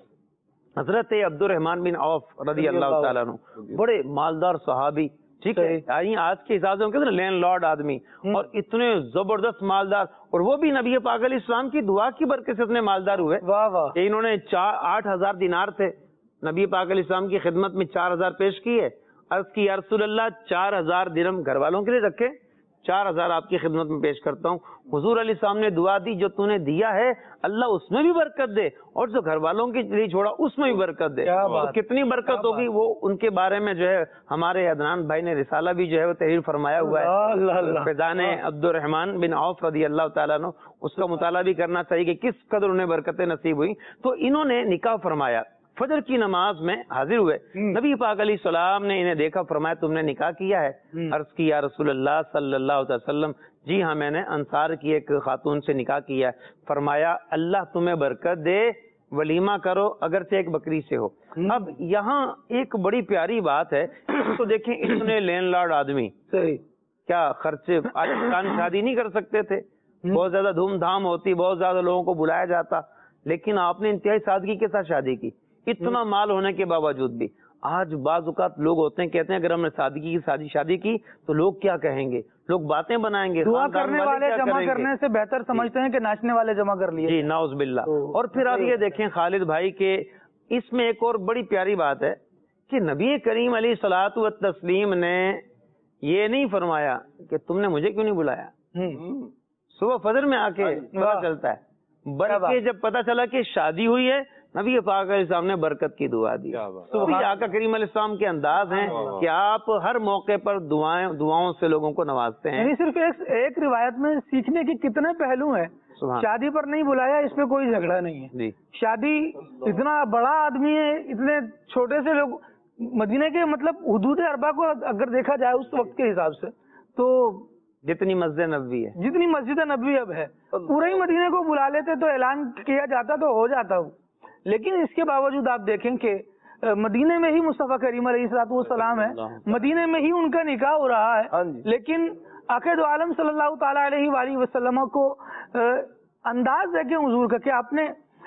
حضرت عبد الرحمن بن عوف رضی اللہ تعالیٰ عنہ بڑے مالدار صحابی، ٹھیک ہے، یعنی آج کے حساب سے ہم کہتے ہیں لینڈ لارڈ آدمی، اور اتنے زبردست مالدار، اور وہ بھی نبی پاک علیہ السلام کی دعا کی برکت سے اتنے مالدار ہوئے. واہ واہ. انہوں نے چار آٹھ ہزار دینار تھے، نبی پاک علیہ السلام کی خدمت میں چار ہزار پیش کیے. عرض کی یا رسول اللہ چار ہزار درہم گھر والوں کے لیے رکھے، چار ہزار آپ کی خدمت میں پیش کرتا ہوں. حضور علیہ السلام نے دعا دی جو تو نے دیا ہے اللہ اس میں بھی برکت دے، اور جو گھر والوں کے لیے چھوڑا اس میں بھی برکت دے. تو کتنی برکت ہوگی وہ ان کے بارے میں جو ہے ہمارے عدنان بھائی نے رسالہ بھی جو ہے وہ تحریر فرمایا ہوا ہے، فیضان عبد الرحمن بن عوف رضی اللہ تعالیٰ عنہ. اس کا مطالعہ بھی کرنا چاہیے کہ کس قدر انہیں برکتیں نصیب ہوئی. تو انہوں نے نکاح فرمایا. فجر کی نماز میں حاضر ہوئے. نبی پاک علیہ السلام نے انہیں دیکھا, فرمایا تم نے نکاح کیا ہے؟ عرض کی یا رسول اللہ صلی اللہ علیہ وسلم, جی ہاں میں نے انصار کی ایک خاتون سے نکاح کیا ہے. فرمایا اللہ تمہیں برکت دے, ولیمہ کرو اگرچہ ایک بکری سے ہو. اب یہاں ایک بڑی پیاری بات ہے, تو دیکھیں اتنے لینڈ لارڈ آدمی کیا خرچے پاکستان شادی نہیں کر سکتے تھے؟ بہت زیادہ دھوم دھام ہوتی, بہت زیادہ لوگوں کو بلایا جاتا, لیکن آپ نے انتہائی سادگی کے ساتھ شادی کی, اتنا مال ہونے کے باوجود بھی. آج بعض اوقات لوگ ہوتے ہیں کہتے ہیں اگر ہم نے سادگی کی شادی شادی کی تو لوگ کیا کہیں گے, لوگ باتیں بنائیں گے, دعا کرنے والے جمع کرنے سے بہتر سمجھتے ہیں کہ ناچنے والے جمع کر لیے. جی نعوذ باللہ. اور پھر آپ یہ دیکھیں خالد بھائی کہ اس میں ایک اور بڑی پیاری بات ہے کہ نبی کریم علیہ الصلوۃ والتسلیم نے یہ نہیں فرمایا کہ تم نے مجھے کیوں نہیں بلایا, صبح فجر میں آ کے پتا چلتا ہے, بلکہ جب پتا چلا کہ شادی ہوئی ہے نبی پاک علیہ السلام نے برکت کی دعا دی. آقا کریم علیہ السلام کے انداز ہیں کہ آپ ہر موقع پر دعائیں دعاؤں سے لوگوں کو نوازتے ہیں. یعنی صرف ایک ایک روایت میں سیکھنے کے کتنے پہلو ہیں. شادی پر نہیں بلایا, اس میں کوئی جھگڑا نہیں ہے. شادی اتنا بڑا آدمی ہے, اتنے چھوٹے سے لوگ مدینے کے مطلب حدود اربع کو اگر دیکھا جائے اس وقت کے حساب سے تو جتنی مسجد نبوی ہے, جتنی مسجد نبوی اب ہے, پورے ہی مدینے کو بلا لیتے تو اعلان کیا جاتا تو ہو جاتا ہوں. لیکن اس کے باوجود آپ دیکھیں کہ مدینے میں ہی مصطفیٰ کریم علیہ الصلوۃ والسلام ہے, مدینے میں ہی ان کا نکاح ہو رہا ہے, لیکن آقا دو عالم صلی اللہ تعالی علیہ وآلہ وسلم کو انداز دیکھیں حضور کا کہ آپ نے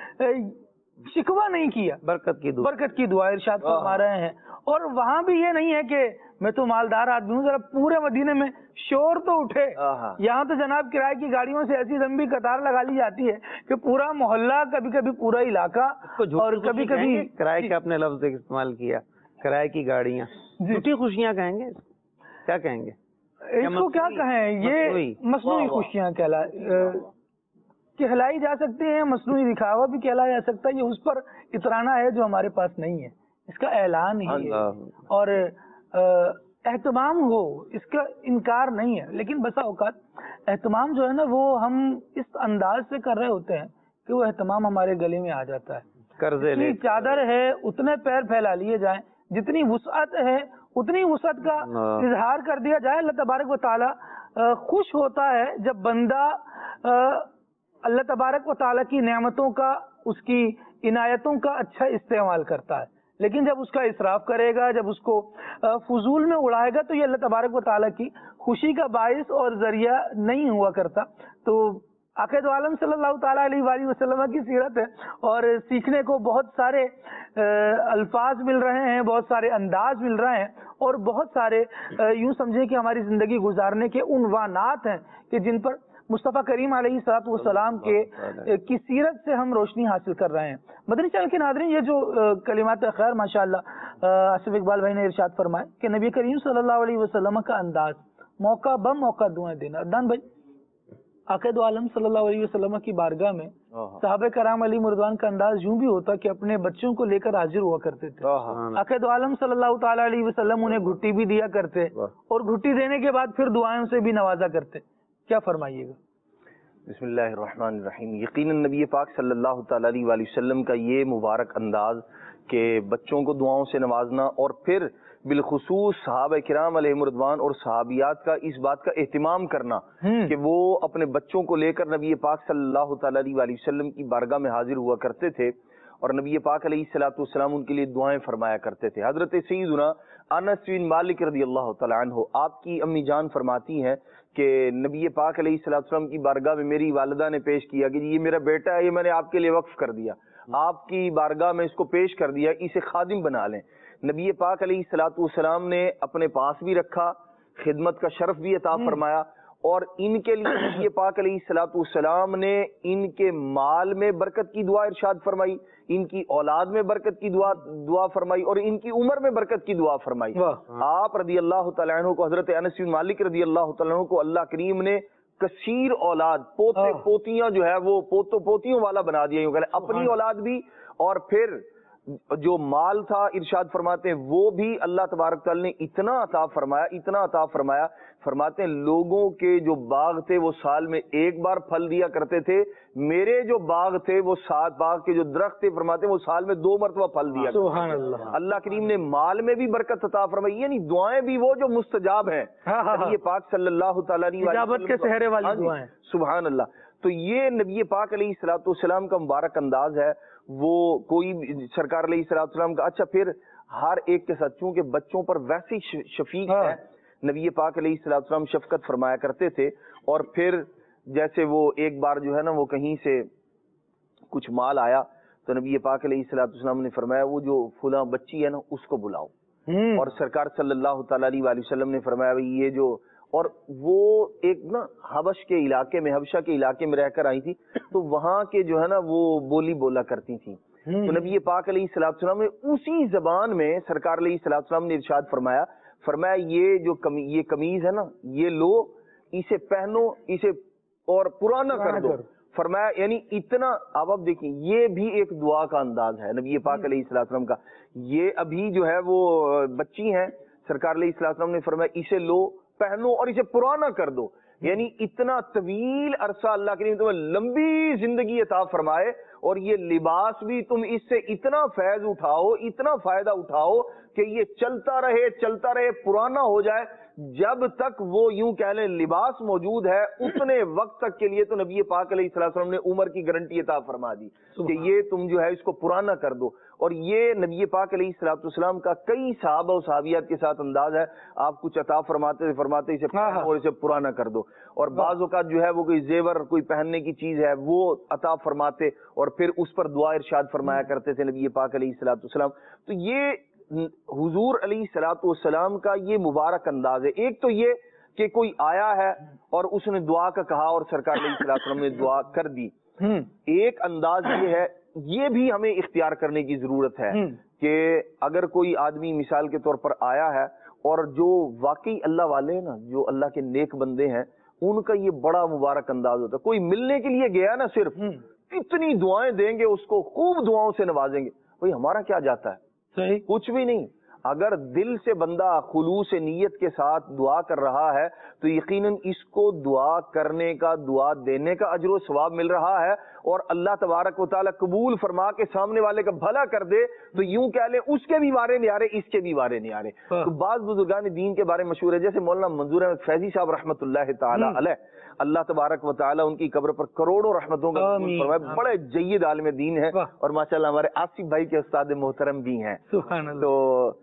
شکوہ نہیں کیا, برکت کی دعا برکت کی دعا ارشاد فرما رہے ہیں. اور وہاں بھی یہ نہیں ہے کہ میں تو مالدار آدمی ہوں, ذرا پورے مدینے میں شور تو اٹھے. یہاں تو جناب کرائے کی گاڑیوں سے ایسی لمبی قطار لگا لی جاتی ہے کہ پورا محلہ, کبھی کبھی پورا علاقہ, اور کبھی کبھی کرائے کا اپنے لفظ استعمال کیا, کرائے کی گاڑیاں, جھوٹی خوشیاں کہیں گے, کیا کہیں گے اس کو, کیا کہیں, یہ مصنوعی خوشیاں کہلا کہلائی جا سکتی ہیں, مصنوعی دکھاوا بھی کہلایا جا سکتا ہے. یہ اس پر اترانا ہے جو ہمارے پاس نہیں ہے, اس کا اعلان ہی ہے اور اہتمام ہو, اس کا انکار نہیں ہے. لیکن بسا اوقات اہتمام جو ہے نا وہ ہم اس انداز سے کر رہے ہوتے ہیں کہ وہ اہتمام ہمارے گلے میں آ جاتا ہے. قرضے جتنی چادر ہے اتنے پیر پھیلا لیے جائیں, جتنی وسعت ہے اتنی وسعت کا اظہار کر دیا جائے. اللہ تبارک و تعالی خوش ہوتا ہے جب بندہ اللہ تبارک و تعالی کی نعمتوں کا, اس کی عنایتوں کا اچھا استعمال کرتا ہے. لیکن جب اس کا اسراف کرے گا, جب اس کو فضول میں اڑائے گا, تو یہ اللہ تبارک و تعالیٰ کی خوشی کا باعث اور ذریعہ نہیں ہوا کرتا. تو آقا دو عالم صلی اللہ تعالیٰ علیہ وآلہ وسلم کی سیرت ہے, اور سیکھنے کو بہت سارے الفاظ مل رہے ہیں, بہت سارے انداز مل رہے ہیں, اور بہت سارے یوں سمجھیں کہ ہماری زندگی گزارنے کے عنوانات ہیں کہ جن پر مصطفیٰ کریم علیہ الصلوۃ والسلام کے کی سیرت سے ہم روشنی حاصل کر رہے ہیں. مدنی چینل کے ناظرین, یہ جو کلمات خیر ماشاءاللہ آصف اقبال بھائی نے ارشاد فرمائے کہ نبی کریم صلی اللہ علیہ وسلم کا انداز, موقع بم موقع دعائیں دینا. عدنان بھائی, آقا دو عالم صلی اللہ علیہ وسلم کی بارگاہ میں صحابہ کرام علی مردوان کا انداز یوں بھی ہوتا کہ اپنے بچوں کو لے کر حاضر ہوا کرتے تھے. آقا دو عالم صلی اللہ تعالیٰ علیہ وسلم انہیں گھٹی بھی دیا کرتے, اور گھٹی دینے کے بعد پھر دعائیں سے بھی نوازا کرتے. کیا فرمائیے گا؟ بسم اللہ الرحمن الرحیم. یقیناً نبی پاک صلی اللہ تعالیٰ علیہ وآلہ وسلم کا یہ مبارک انداز کہ بچوں کو دعاؤں سے نوازنا, اور پھر بالخصوص صحابہ کرام علیہ رضوان اور صحابیات کا اس بات کا اہتمام کرنا کہ وہ اپنے بچوں کو لے کر نبی پاک صلی اللہ تعالیٰ علیہ وآلہ وسلم کی بارگاہ میں حاضر ہوا کرتے تھے, اور نبی پاک علیہ الصلوۃ والسلام ان کے لیے دعائیں فرمایا کرتے تھے. حضرت سیدنا انس بن مالک رضی اللہ تعالیٰ عنہ, آپ کی امی جان فرماتی ہیں کہ نبی پاک علیہ الصلوۃ والسلام کی بارگاہ میں میری والدہ نے پیش کیا کہ یہ میرا بیٹا ہے, یہ میں نے آپ کے لیے وقف کر دیا, آپ کی بارگاہ میں اس کو پیش کر دیا, اسے خادم بنا لیں. نبی پاک علیہ الصلوۃ والسلام نے اپنے پاس بھی رکھا, خدمت کا شرف بھی عطا فرمایا, اور ان کے لیے نبی پاک علیہ الصلوۃ والسلام نے ان کے مال میں برکت کی دعا ارشاد فرمائی, ان کی اولاد میں برکت کی دعا دعا فرمائی, اور ان کی عمر میں برکت کی دعا فرمائی. آپ رضی اللہ تعالیٰ عنہ کو, حضرت انس بن مالک رضی اللہ تعالیٰ عنہ کو اللہ کریم نے کثیر اولاد, پوتے پوتیاں جو ہے وہ پوتوں پوتیوں والا بنا دیا, اپنی اولاد بھی اور پھر جو مال تھا ارشاد فرماتے ہیں وہ بھی اللہ تبارک تعالی نے اتنا عطا فرمایا اتنا عطا فرمایا فرماتے ہیں لوگوں کے جو باغ تھے وہ سال میں ایک بار پھل دیا کرتے تھے، میرے جو باغ تھے وہ سات باغ کے جو درخت تھے فرماتے ہیں وہ سال میں دو مرتبہ پھل دیا کرتے تھے۔ سبحان اللہ۔ اللہ کریم نے مال میں بھی برکت عطا فرمائی، یعنی دعائیں بھی وہ جو مستجاب ہیں، نبی پاک صلی اللہ تعالی علیہ اجابت کے سہرے والی دعائیں۔ سبحان اللہ۔ تو یہ نبی پاک علیہ الصلوۃ والسلام کا مبارک انداز ہے، وہ کوئی سرکار علیہ الصلوۃ والسلام کا۔ اچھا پھر ہر ایک کے ساتھ چونکہ بچوں پر ویسے ہی شفیق ہے، نبی پاک علیہ الصلوۃ والسلام شفقت فرمایا کرتے تھے، اور پھر جیسے وہ ایک بار جو ہے نا وہ کہیں سے کچھ مال آیا تو نبی پاک علیہ الصلوۃ والسلام نے فرمایا وہ جو فلاں بچی ہے نا اس کو بلاؤ، اور سرکار صلی اللہ تعالی علیہ وسلم نے فرمایا بھائی یہ جو، اور وہ ایک نا حبش کے علاقے میں حبشہ کے علاقے میں رہ کر آئی تھی تو وہاں کے جو ہے نا وہ بولی بولا کرتی تھی، تو نبی پاک علیہ الصلوۃ والسلام نے اسی زبان میں سرکار علیہ الصلوۃ والسلام نے ارشاد فرمایا فرمایا یہ جو کمی یہ قمیض ہے نا یہ لو، اسے پہنو، اسے اور پرانا کر دو، فرمایا یعنی اتنا۔ اب اب دیکھیں یہ بھی ایک دعا کا انداز ہے نبی پاک علیہ الصلوۃ والسلام کا۔ یہ ابھی جو ہے وہ بچی ہیں، سرکار علیہ الصلوۃ والسلام نے فرمایا اسے لو پہنو اور اسے پرانا کر دو، یعنی اتنا طویل عرصہ اللہ کریم تمہیں لمبی زندگی عطا فرمائے، اور یہ لباس بھی تم اس سے اتنا فیض اٹھاؤ اتنا فائدہ اٹھاؤ کہ یہ چلتا رہے چلتا رہے پرانا ہو جائے، جب تک وہ یوں کہہ لیں لباس موجود ہے اتنے وقت تک کے لیے تو نبی پاک علیہ الصلوۃ والسلام نے عمر کی گارنٹی عطا فرما دی کہ یہ تم جو ہے اس کو پرانا کر دو۔ اور یہ نبی پاک علیہ الصلوۃ والسلام کا کئی صحابہ و صحابیات کے ساتھ انداز ہے، آپ کچھ عطا فرماتے فرماتے اسے اور اسے پرانا کر دو، اور بعض اوقات جو ہے وہ کوئی زیور کوئی پہننے کی چیز ہے وہ عطا فرماتے اور پھر اس پر دعا ارشاد فرمایا کرتے تھے نبی پاک علیہ الصلوۃ والسلام۔ تو یہ حضور علیہ الصلوۃ والسلام کا یہ مبارک انداز ہے۔ ایک تو یہ کہ کوئی آیا ہے اور اس نے دعا کا کہا اور سرکار علیہ الصلوۃ والسلام نے دعا کر دی، ایک انداز یہ ہے، یہ بھی ہمیں اختیار کرنے کی ضرورت ہے کہ اگر کوئی آدمی مثال کے طور پر آیا ہے اور جو واقعی اللہ والے ہیں نا، جو اللہ کے نیک بندے ہیں، ان کا یہ بڑا مبارک انداز ہوتا ہے۔ کوئی ملنے کے لیے گیا نا صرف کتنی دعائیں دیں گے اس کو، خوب دعاؤں سے نوازیں گے، بھائی ہمارا کیا جاتا ہے، صحیح کچھ بھی نہیں۔ اگر دل سے بندہ خلوص نیت کے ساتھ دعا کر رہا ہے تو یقیناً اس کو دعا کرنے کا دعا دینے کا اجر و ثواب مل رہا ہے، اور اللہ تبارک و تعالیٰ قبول فرما کے سامنے والے کا بھلا کر دے تو یوں کہہ لیں اس کے بھی وارے نہیں آ رہے اس کے بھی وارے نہیں آ رہے۔ تو بعض بزرگان دین کے بارے میں مشہور ہے، جیسے مولانا منظور احمد فیضی صاحب رحمۃ اللہ تعالی علیہ، اللہ تبارک و تعالیٰ ان کی قبر پر کروڑوں رحمتوں کا فرمائے، بڑے جید عالم دین ہیں، اور ماشاءاللہ ہمارے آصف بھائی کے استاد محترم بھی ہیں۔ تو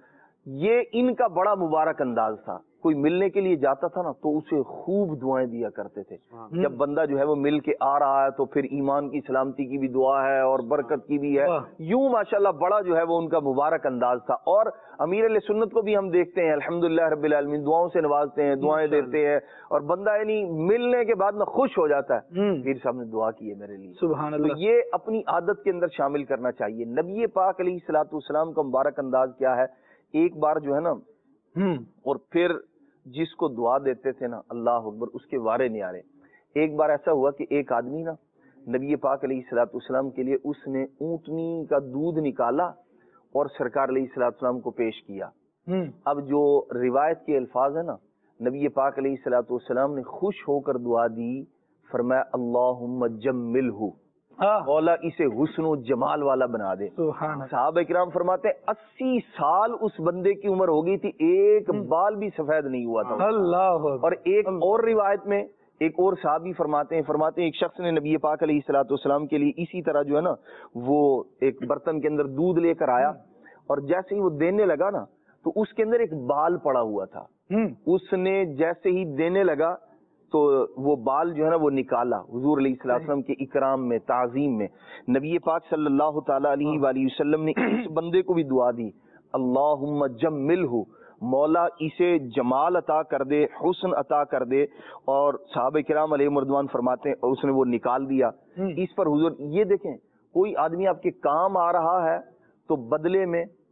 یہ ان کا بڑا مبارک انداز تھا، کوئی ملنے کے لیے جاتا تھا نا تو اسے خوب دعائیں دیا کرتے تھے۔ جب بندہ جو ہے وہ مل کے آ رہا ہے تو پھر ایمان کی سلامتی کی بھی دعا ہے اور برکت کی بھی ہے، یوں ماشاءاللہ بڑا جو ہے وہ ان کا مبارک انداز تھا۔ اور امیر علیہ سنت کو بھی ہم دیکھتے ہیں الحمدللہ رب العالمین دعاؤں سے نوازتے ہیں، دعائیں دیتے ہیں، اور بندہ یعنی ملنے کے بعد نہ خوش ہو جاتا ہے، پیر صاحب نے دعا کی ہے میرے لیے، سبحان اللہ۔ تو یہ اپنی عادت کے اندر شامل کرنا چاہیے۔ نبی پاک علیہ الصلوۃ والسلام کا مبارک انداز کیا ہے، ایک بار جو ہے نا اور پھر جس کو دعا دیتے تھے نا اللہ اکبر اس کے وارے نہیں آ رہے۔ ایک بار ایسا ہوا کہ ایک آدمی نا نبی پاک علیہ الصلوۃ والسلام کے لیے اس نے اونٹنی کا دودھ نکالا اور سرکار علیہ الصلوۃ والسلام کو پیش کیا۔ اب جو روایت کے الفاظ ہیں نا، نبی پاک علیہ الصلوۃ والسلام نے خوش ہو کر دعا دی، فرمایا اللہم جملہ، مولا اسے حسن و جمال والا بنا دے۔ صحابہ کرام فرماتے ہیں اسی سال اس بندے کی عمر ہو گئی تھی، ایک بال بھی سفید نہیں ہوا تھا اللہ۔ اور ایک اور روایت میں ایک اور صحابی فرماتے ہیں فرماتے ہیں ایک شخص نے نبی پاک علیہ الصلوۃ والسلام کے لیے اسی طرح جو ہے نا وہ ایک برتن کے اندر دودھ لے کر آیا، اور جیسے ہی وہ دینے لگا نا تو اس کے اندر ایک بال پڑا ہوا تھا، اس نے جیسے ہی دینے لگا تو وہ بال جو ہے نا وہ نکالا۔ حضور علیہ الصلوۃ والسلام کے اکرام میں تعظیم میں نبی پاک صلی اللہ تعالی علیہ وآلہ وسلم نے اس بندے کو بھی دعا دی، اللہم جملہ، مولا اسے جمال عطا کر دے، حسن عطا کر دے۔ اور صحابہ کرام علیہ مردوان فرماتے ہیں اس نے وہ نکال دیا۔ اس پر حضور یہ دیکھیں کوئی آدمی آپ کے کام آ رہا ہے تو بدلے میں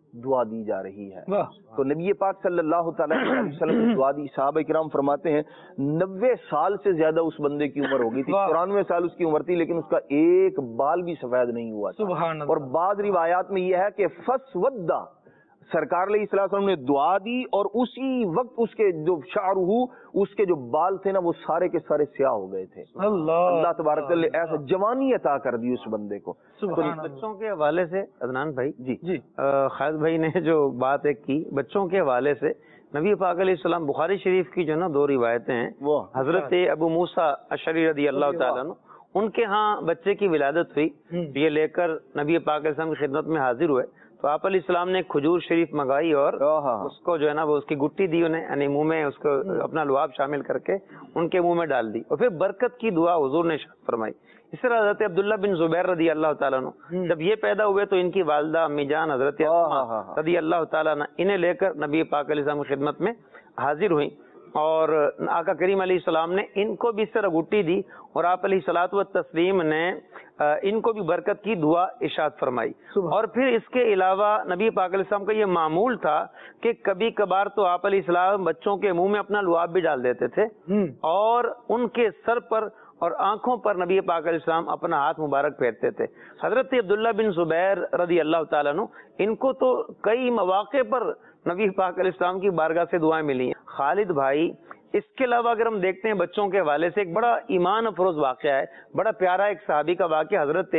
دعا دی جا رہی ہے. واہ. تو نبی پاک صلی اللہ تعالی علیہ وسلم نے دعا دی. صحابہ کرام فرماتے ہیں نوے سال سے زیادہ اس بندے کی عمر ہو گئی تھی, واہ. چورانوے سال اس کی عمر تھی, لیکن اس کا ایک بال بھی سفید نہیں ہوا تھا. سبحان اللہ. اور بعض روایات میں یہ ہے کہ فسودا, سرکار علیہ الصلوۃ والسلام نے دعا دی اور اسی وقت اس کے جو شعرہ, اس کے جو بال تھے نا, وہ سارے کے سارے سیاہ ہو گئے تھے. اللہ اللہ تبارک و تعالی نے ایسا جوانی عطا کر دی اس بندے کو. سبحان اللہ. بچوں کے حوالے سے عدنان بھائی, جی جی خالد بھائی نے جو بات ایک کی بچوں کے حوالے سے, نبی پاک علیہ السلام بخاری شریف کی جو نا دو روایتیں ہیں, وہ حضرت ابو موسیٰ اشعری رضی اللہ تعالیٰ عنہ, ان کے ہاں بچے کی ولادت ہوئی, یہ لے کر نبی پاک علیہ السلام کی خدمت میں حاضر ہوئے, تو آپ علیہ السلام نے کھجور شریف منگائی اور اس کو جو ہے نا وہ اس کی گٹی دی انہیں, یعنی منہ میں اس کو اپنا لعاب شامل کر کے ان کے منہ میں ڈال دی, اور پھر برکت کی دعا حضور نے ارشاد فرمائی. اس طرح حضرت عبداللہ بن زبیر رضی اللہ تعالیٰ عنہ جب یہ پیدا ہوئے تو ان کی والدہ امی جان حضرت اسماء رضی اللہ تعالیٰ عنہ انہیں لے کر نبی پاک علیہ السلام کی خدمت میں حاضر ہوئیں, اور آقا کریم علیہ السلام نے ان کو بھی اس طرح گٹی دی, اور آپ علیہ الصلوۃ والتسلیم نے ان کو بھی برکت کی دعا ارشاد فرمائی. اور پھر اس کے علاوہ نبی پاک علیہ السلام کا یہ معمول تھا کہ کبھی کبھار تو آپ علیہ السلام بچوں کے منہ میں اپنا لعاب بھی ڈال دیتے تھے, اور ان کے سر پر اور آنکھوں پر نبی پاک علیہ السلام اپنا ہاتھ مبارک پھیرتے تھے. حضرت عبداللہ بن زبیر رضی اللہ تعالیٰ عنہ, ان کو تو کئی مواقع پر نبی پاک علیہ السلام کی بارگاہ سے دعائیں ملی ہیں. خالد بھائی, اس کے علاوہ اگر ہم دیکھتے ہیں بچوں کے حوالے سے ایک بڑا ایمان افروز واقعہ ہے, بڑا پیارا ایک صحابی کا واقعہ, حضرت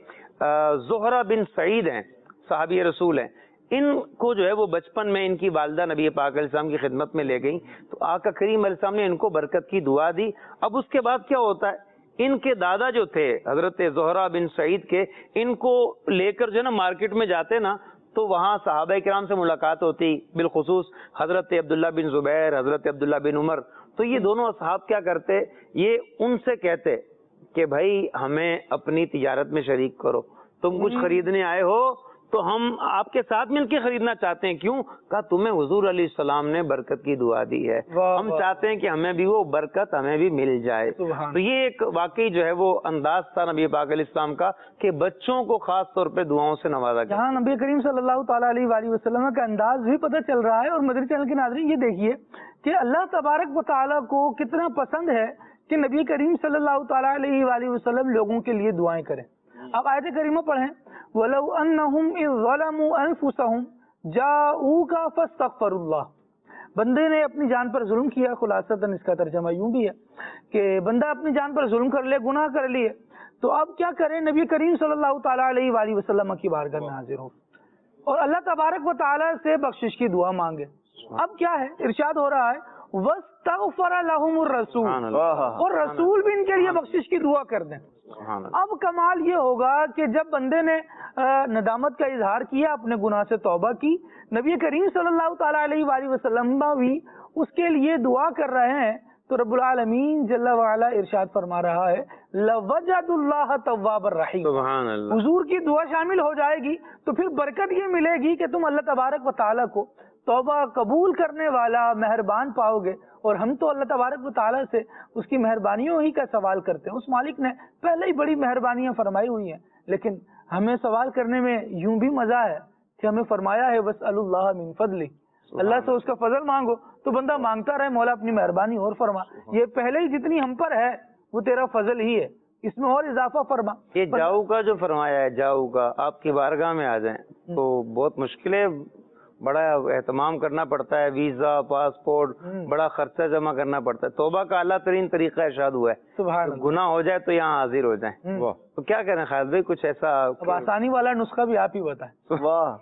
زہرہ بن سعید ہیں, صحابی رسول ہیں. ان کو جو ہے وہ بچپن میں ان کی والدہ نبی پاک علیہ السلام کی خدمت میں لے گئیں, تو آقا کریم علیہ السلام نے ان کو برکت کی دعا دی. اب اس کے بعد کیا ہوتا ہے, ان کے دادا جو تھے حضرت زہرہ بن سعید کے, ان کو لے کر جو ہے نا مارکیٹ میں جاتے نا, تو وہاں صحابہ کرام سے ملاقات ہوتی, بالخصوص حضرت عبداللہ بن زبیر, حضرت عبداللہ بن عمر. تو یہ دونوں اصحاب کیا کرتے, یہ ان سے کہتے کہ بھائی ہمیں اپنی تجارت میں شریک کرو, تم کچھ خریدنے آئے ہو تو ہم آپ کے ساتھ مل کے خریدنا چاہتے ہیں. کیوں؟ کہا تمہیں حضور علیہ السلام نے برکت کی دعا دی ہے, ہم چاہتے ہیں کہ ہمیں بھی وہ برکت ہمیں بھی مل جائے. تو یہ ایک واقعی جو ہے وہ انداز تھا نبی پاک علیہ السلام کا کہ بچوں کو خاص طور پہ دعاؤں سے نوازا گیا. جہاں نبی کریم صلی اللہ تعالیٰ علیہ وآلہ وسلم کا انداز بھی پتہ چل رہا ہے. اور مدری چینل کے ناظرین یہ دیکھیے کہ اللہ تبارک و تعالیٰ کو کتنا پسند ہے کہ نبی کریم صلی اللہ تعالیٰ علیہ وآلہ وسلم لوگوں کے لیے دعائیں کریں. اب آیت کریمہ پڑھیں, وَلَوْ أَنَّهُمْ إِذْ ظَلَمُوا أَنفُسَهُمْ جَاءُوكَ فَاسْتَغْفَرُوا اللَّهَ. بندے نے اپنی جان پر ظلم کیا, خلاصتاً اس کا ترجمہ یوں بھی ہے کہ بندہ اپنی جان پر ظلم کر لے, گناہ کر لیے, تو اب کیا کرے, نبی کریم صلی اللہ تعالیٰ علیہ وآلہ وسلم کی بارگاہ میں حاضر ہو اور اللہ تبارک و تعالیٰ سے بخشش کی دعا مانگے. اب کیا ہے, ارشاد ہو رہا ہے وَاسْتَغْفَرَ لَهُمُ الرَّسُولُ, اور رسول بھی ان کے لیے بخشش کی دعا کر دیں. اب کمال یہ ہوگا کہ جب بندے نے ندامت کا اظہار کیا, اپنے گناہ سے توبہ کی, نبی کریم صلی اللہ تعالیٰ علیہ وآلہ وسلم بھی اس کے لیے دعا کر رہے ہیں, تو رب العالمین جل وعلا ارشاد فرما رہا ہے لَوَجَدُ اللَّهَ تَوَّابًا رَحِيمًا. سبحان اللہ. حضور کی دعا شامل ہو جائے گی تو پھر برکت یہ ملے گی کہ تم اللہ تبارک و تعالیٰ کو توبہ قبول کرنے والا مہربان پاؤ گے. اور ہم تو اللہ تبارک و تعالیٰ سے اس کی مہربانیوں ہی کا سوال کرتے ہیں. اس مالک نے پہلے ہی بڑی مہربانیاں فرمائی ہوئی ہیں, لیکن ہمیں سوال کرنے میں یوں بھی مزہ ہے کہ ہمیں فرمایا ہے وَاسْأَلُوا اللَّهَ مِن فَضْلِهِ, اللہ سے اس کا فضل مانگو. تو بندہ مانگتا رہے مولا اپنی مہربانی اور فرما, یہ پہلے ہی جتنی ہم پر ہے وہ تیرا فضل ہی ہے, اس میں اور اضافہ فرما. یہ جاؤ کا جو فرمایا ہے, جاؤ کا آپ کی بارگاہ میں آ جائیں تو بہت مشکل ہے, بڑا اہتمام کرنا پڑتا ہے, ویزا, پاسپورٹ, بڑا خرچہ جمع کرنا پڑتا ہے. توبہ کا اعلیٰ ترین طریقہ ارشاد ہوا ہے, گناہ ہو جائے تو یہاں حاضر ہو جائیں. تو کیا کریں خالد بھائی, کچھ ایسا آسانی والا نسخہ بھی آپ ہی بتائیں.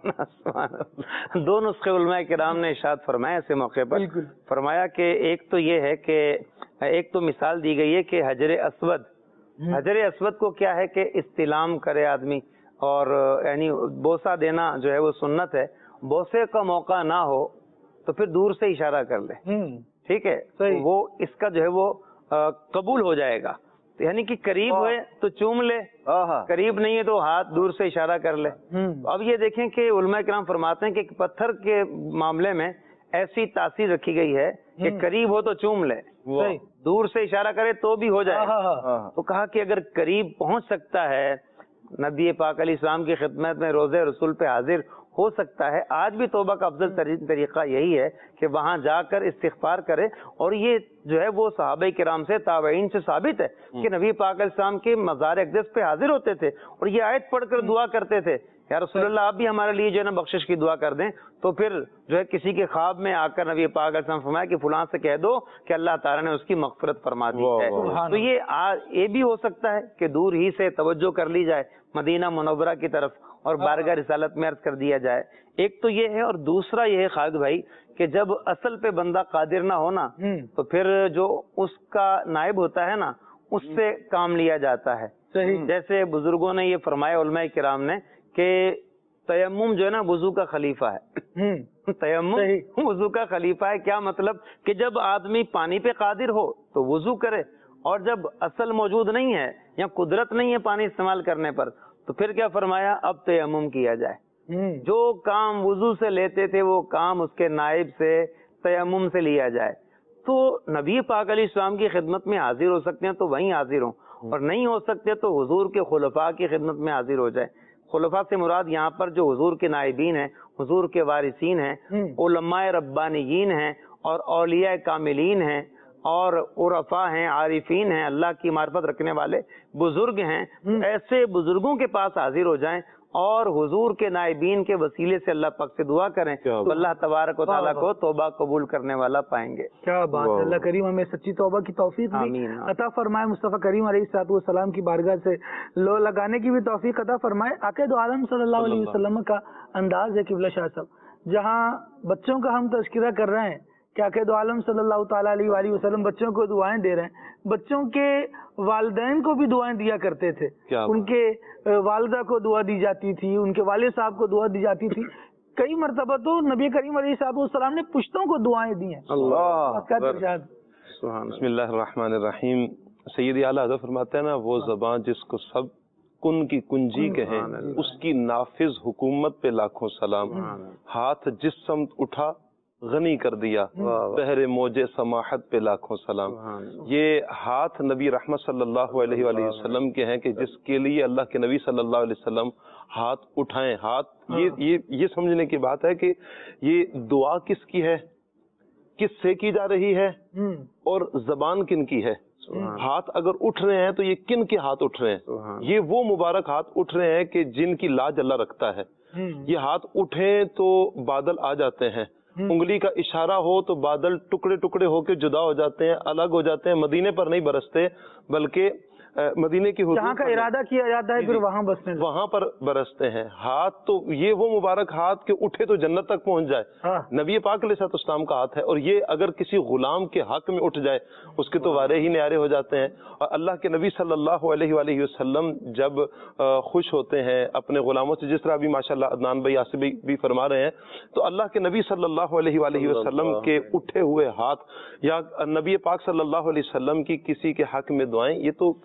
واہ. دو نسخے علماء کرام نے ارشاد فرمایا ایسے موقع پر. فرمایا کہ ایک تو یہ ہے کہ ایک تو مثال دی گئی ہے کہ حجر اسود, حجر اسود کو کیا ہے کہ استلام کرے آدمی, اور یعنی بوسہ دینا جو ہے وہ سنت ہے. بوسے کا موقع نہ ہو تو پھر دور سے اشارہ کر لے, ٹھیک ہے, وہ اس کا جو ہے وہ قبول ہو جائے گا. یعنی کہ قریب ہوئے تو چوم لے, قریب نہیں ہے تو ہاتھ دور سے اشارہ کر لے. اب یہ دیکھیں کہ علماء کرام فرماتے ہیں کہ پتھر کے معاملے میں ایسی تاثیر رکھی گئی ہے کہ قریب ہو تو چوم لے, دور سے اشارہ کرے تو بھی ہو جائے. تو کہا کہ اگر قریب پہنچ سکتا ہے, نبی پاک علیہ السلام کی خدمت میں روزے رسول پہ حاضر ہو سکتا ہے آج بھی توبہ کا افضل ترین طریقہ یہی ہے کہ وہاں جا کر استغفار کرے. اور یہ جو ہے وہ صحابہ کرام سے تابعین سے ثابت ہے کہ نبی پاک علیہ السلام کے مزار اقدس پہ حاضر ہوتے تھے اور یہ آیت پڑھ کر دعا کرتے تھے یا رسول اللہ آپ بھی ہمارے لیے جو ہے نا بخشش کی دعا کر دیں. تو پھر جو ہے کسی کے خواب میں آ کر نبی پاک علیہ السلام فرمایا کہ فلاں سے کہہ دو کہ اللہ تعالیٰ نے اس کی مغفرت فرما دی ہے. تو یہ یہ بھی ہو سکتا ہے کہ دور ہی سے توجہ کر لی جائے مدینہ منورہ کی طرف اور بارگاہ رسالت میں عرض کر دیا جائے. ایک تو یہ ہے، اور دوسرا یہ ہے خالد بھائی کہ جب اصل پہ بندہ قادر نہ ہونا تو پھر جو اس کا نائب ہوتا ہے نا اس سے کام لیا جاتا ہے. جیسے بزرگوں نے یہ فرمایا علماء کرام نے کہ تیمم جو ہے نا وضو کا خلیفہ ہے. تیمم وضو کا خلیفہ ہے. کیا مطلب کہ جب آدمی پانی پہ قادر ہو تو وضو کرے، اور جب اصل موجود نہیں ہے یا قدرت نہیں ہے پانی استعمال کرنے پر تو پھر کیا فرمایا اب تیمم کیا جائے. جو کام وضو سے لیتے تھے وہ کام اس کے نائب سے تیمم سے لیا جائے. تو نبی پاک علیہ السلام کی خدمت میں حاضر ہو سکتے ہیں تو وہیں حاضر ہوں، اور نہیں ہو سکتے تو حضور کے خلفاء کی خدمت میں حاضر ہو جائے. خلفاء سے مراد یہاں پر جو حضور کے نائبین ہیں، حضور کے وارثین ہیں، علماء ربانیین ہیں اور اولیاء کاملین ہیں اور عرفاء ہیں، عارفین ہیں، اللہ کی معرفت رکھنے والے بزرگ ہیں. ایسے بزرگوں کے پاس حاضر ہو جائیں اور حضور کے نائبین کے وسیلے سے اللہ پاک سے دعا کریں تو اللہ تبارک و تعالیٰ کو توبہ قبول کرنے والا پائیں گے. کیا بات ہے. اللہ کریم ہمیں سچی توبہ کی توفیق بھی عطا فرمائے. مصطفیٰ کریم علیہ الصلوۃ والسلام کی بارگاہ سے لو لگانے کی بھی توفیق عطا فرمائے. آقا دو عالم صلی اللہ علیہ وسلم کا انداز ہے قبلہ شاہ صاحب، جہاں بچوں کا ہم تذکرہ کر رہے ہیں کہ آقا دو عالم صلی اللہ تعالیٰ علیہ وآلہ وسلم بچوں کو دعائیں دے رہے ہیں، بچوں کے والدین کو بھی دعائیں دیا کرتے تھے. ان کے والدہ کو دعا دی جاتی تھی، ان کے والد صاحب کو دعا دی جاتی تھی. کئی مرتبہ تو نبی کریم علیہ الصلوۃ والسلام نے پشتوں کو دعائیں دی ہیں. اللہ بسم اللہ الرحمن الرحیم. سید اعلیٰ حضرت فرماتے ہیں نا وہ زبان جس کو سب کن کی کنجی کہیں اس کی نافذ حکومت پہ لاکھوں سلام. ہاتھ جس سمت اٹھا غنی کر دیا بحر موجے سماحت پہ لاکھوں سلام. یہ ہاتھ نبی رحمت صلی اللہ علیہ وآلہ وسلم کے ہیں کہ جس کے لیے اللہ کے نبی صلی اللہ علیہ وسلم ہاتھ اٹھائیں. ہاتھ یہ یہ یہ سمجھنے کی بات ہے کہ یہ دعا کس کی ہے، کس سے کی جا رہی ہے اور زبان کن کی ہے. ہاتھ اگر اٹھ رہے ہیں تو یہ کن کے ہاتھ اٹھ رہے ہیں؟ یہ وہ مبارک ہاتھ اٹھ رہے ہیں کہ جن کی لاج اللہ رکھتا ہے. یہ ہاتھ اٹھیں تو بادل آ جاتے ہیں، انگلی کا اشارہ ہو تو بادل ٹکڑے ٹکڑے ہو کے جدا ہو جاتے ہیں، الگ ہو جاتے ہیں. مدینے پر نہیں برستے بلکہ مدینے کی جہاں کا ارادہ کیا جاتا ہے پھر وہاں بسنے وہاں پر برستے ہیں. ہاتھ تو یہ وہ مبارک ہاتھ کہ اٹھے تو جنت تک پہنچ جائے. نبی پاک علیہ الصلوۃ والسلام کا ہاتھ ہے، اور یہ اگر کسی غلام کے حق میں اٹھ جائے اس کے تو وارے ہی نیارے ہو جاتے ہیں. اور اللہ کے نبی صلی اللہ علیہ وآلہ وسلم جب خوش ہوتے ہیں اپنے غلاموں سے، جس طرح ابھی ماشاءاللہ عدنان بھائی آصف بھائی بھی فرما رہے ہیں، تو اللہ کے نبی صلی اللہ علیہ وآلہ وسلم کے اٹھے ہوئے ہاتھ یا نبی پاک صلی اللہ علیہ وسلم کی کسی کے حق میں دعائیں، یہ تو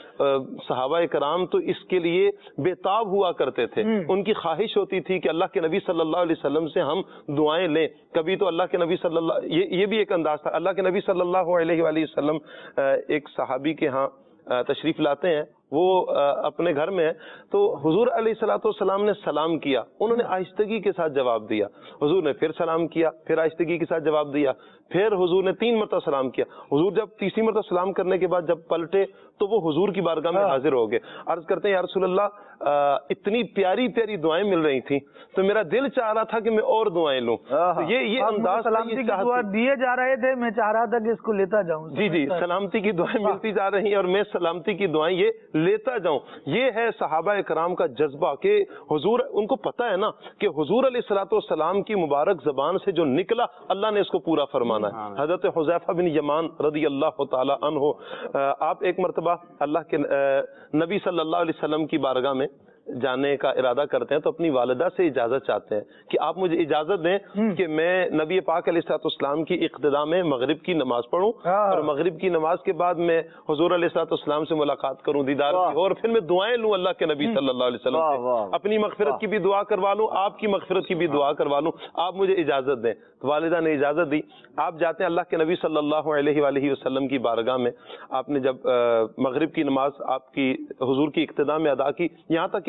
صحابہ کرام تو اس کے لیے بےتاب ہوا کرتے تھے. ان کی خواہش ہوتی تھی کہ اللہ کے نبی صلی اللہ علیہ وسلم سے ہم دعائیں لیں. کبھی تو اللہ کے نبی صلی اللہ یہ یہ بھی ایک انداز تھا. اللہ کے نبی صلی اللہ علیہ وآلہ وسلم ایک صحابی کے ہاں تشریف لاتے ہیں، وہ اپنے گھر میں ہے، تو حضور علیہ الصلوۃ والسلام نے سلام کیا، انہوں نے آہستگی کے ساتھ جواب دیا. حضور نے پھر سلام کیا، پھر آہستگی کے ساتھ جواب دیا، پھر حضور نے تین مرتبہ سلام کیا. حضور جب تیسری مرتبہ سلام کرنے کے بعد جب پلٹے تو وہ حضور کی بارگاہ میں حاضر ہو گئے. عرض کرتے ہیں یا رسول اللہ اتنی پیاری پیاری دعائیں مل رہی تھیں تو میرا دل چاہ رہا تھا کہ میں اور دعائیں لوں. یہ یہ انداز سلامتی کی دعا دیے جا رہے تھے، میں چاہ رہا تھا کہ اس کو لیتا جاؤں. جی جی سلامتی کی دعائیں ملتی جا رہی ہیں اور میں سلامتی کی دعائیں یہ لیتا جاؤں. یہ ہے صحابہ کرام کا جذبہ کہ حضور ان کو پتہ ہے نا کہ حضور علیہ الصلوۃ والسلام کی مبارک زبان سے جو نکلا اللہ نے اس کو پورا فرمانا ہے. حضرت حذیفہ بن یمان رضی اللہ تعالی عنہ آپ ایک مرتبہ اللہ کے نبی صلی اللہ علیہ وسلم کی بارگاہ میں جانے کا ارادہ کرتے ہیں تو اپنی والدہ سے اجازت چاہتے ہیں کہ آپ مجھے اجازت دیں کہ میں نبی پاک علیہ الصلوۃ والسلام کی اقتداء میں مغرب کی نماز پڑھوں اور مغرب کی نماز کے بعد میں حضور علیہ الصلوۃ والسلام سے ملاقات کروں، دیدار کی، اور پھر میں دعائیں لوں اللہ کے نبی صلی اللہ علیہ وسلم سے، اپنی مغفرت کی بھی دعا کروا لوں، آپ کی مغفرت کی بھی دعا کروا لوں، آپ مجھے اجازت دیں. تو والدہ نے اجازت دی. آپ جاتے ہیں اللہ کے نبی صلی اللہ علیہ وآلہ وسلم کی بارگاہ میں. آپ نے جب مغرب کی نماز آپ کی حضور کی اقتداء میں ادا کی، یہاں تک کہ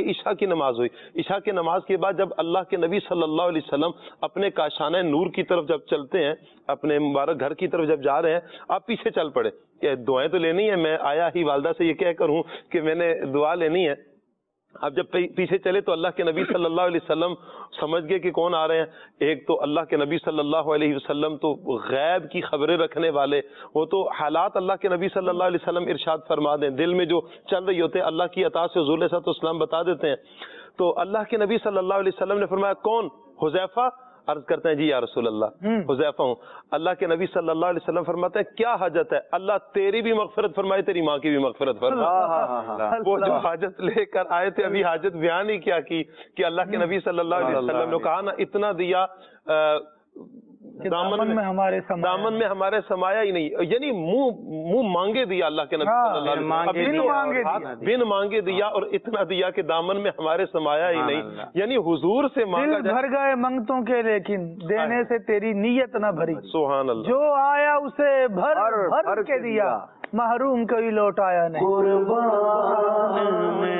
یہ عشاء کی نماز ہوئی. عشاء کی نماز کے بعد جب اللہ کے نبی صلی اللہ علیہ وسلم اپنے کاشانہ نور کی طرف جب چلتے ہیں، اپنے مبارک گھر کی طرف جب جا رہے ہیں، آپ پیچھے چل پڑے کہ دعائیں تو لینی ہے. میں آیا ہی والدہ سے یہ کہہ کر ہوں کہ میں نے دعا لینی ہے. اب جب پیچھے چلے تو اللہ کے نبی صلی اللہ علیہ وسلم سمجھ گئے کہ کون آ رہے ہیں. ایک تو اللہ کے نبی صلی اللہ علیہ وسلم تو غیب کی خبریں رکھنے والے، وہ تو حالات اللہ کے نبی صلی اللہ علیہ وسلم ارشاد فرما دیں، دل میں جو چل رہی ہوتے ہیں اللہ کی عطا سے حضور علیہ الصلوۃ والسلام بتا دیتے ہیں. تو اللہ کے نبی صلی اللہ علیہ وسلم نے فرمایا کون؟ حذیفہ. عرض کرتے ہیں جی یا رسول اللہ حذیفہ ہوں. اللہ کے نبی صلی اللہ علیہ وسلم فرماتے ہیں کیا حاجت ہے؟ اللہ تیری بھی مغفرت فرمائے، تیری ماں کی بھی مغفرت فرمائے. وہ جو حاجت لے کر آئے تھے ابھی حاجت بیان ہی کیا کی کہ اللہ کے نبی صلی اللہ علیہ وسلم نے کہا نا اتنا دیا دامن میں ہمارے دامن میں ہمارے سمایا ہی نہیں، یعنی منہ منہ مانگے دیا اللہ کے نبی صلی اللہ علیہ وسلم، بن مانگے دیا اور اتنا دیا کہ دامن میں ہمارے سمایا ہی نہیں. یعنی حضور سے مانگا دل بھر گئے منگتوں کے لیکن دینے سے تیری نیت نہ بھری. سبحان اللہ. جو آیا اسے بھر بھر کے دیا، محروم کوئی لوٹ آیا نہیں. قربان میں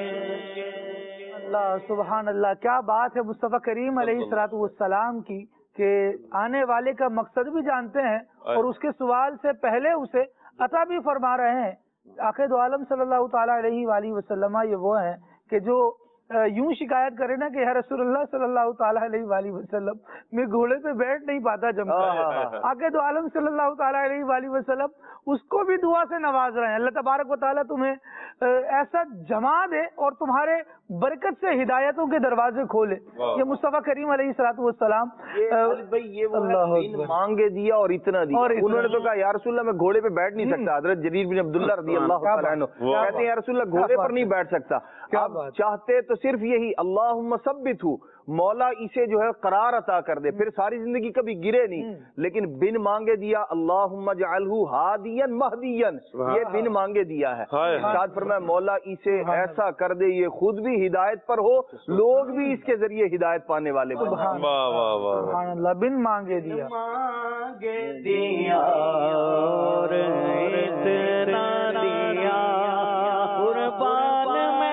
سبحان اللہ. کیا بات ہے مصطفیٰ کریم علیہ الصلوۃ والسلام کی کہ آنے والے کا مقصد بھی جانتے ہیں اور اس کے سوال سے پہلے اسے عطا بھی فرما رہے ہیں. آخر دو عالم صلی اللہ تعالیٰ علیہ وآلہ وسلم یہ وہ ہیں کہ جو یوں شکایت کرے نا کہ یا رسول اللہ صلی اللہ تعالیٰ علیہ وآلہ وسلم میں گھوڑے پہ بیٹھ نہیں پاتا جم کر. آگے دو عالم صلی اللہ تعالیٰ علیہ وآلہ وسلم اس کو بھی دعا سے نواز رہے ہیں. اللہ تبارک و تعالیٰ تمہیں ایسا جما دے اور تمہارے برکت سے ہدایتوں کے دروازے کھولے. یہ مصطفیٰ کریم علیہ الصلوۃ والسلام مانگے دیا اور اتنا دیا. انہوں نے تو کہا یا رسول اللہ میں گھوڑے پہ بیٹھ نہیں سکتا. حضرت جریر بن عبداللہ رضی اللہ تعالیٰ عنہ کہتے ہیں یا رسول اللہ گھوڑے پر نہیں بیٹھ سکتا. آپ چاہتے تو صرف یہی اللہم ثبت ہوں، مولا اسے جو ہے قرار عطا کر دے، پھر ساری زندگی کبھی گرے نہیں. لیکن بن مانگے دیا اللہم اجعلہ ہادیا مہدیا، یہ بن مانگے دیا ہے. ارشاد فرمایا مولا اسے ایسا کر دے یہ خود بھی ہدایت پر ہو، لوگ بھی اس کے ذریعے ہدایت پانے والے بن جائیں. سبحان اللہ. بن مانگے دیا مانگے دیا اور اتنا دیا قربان میں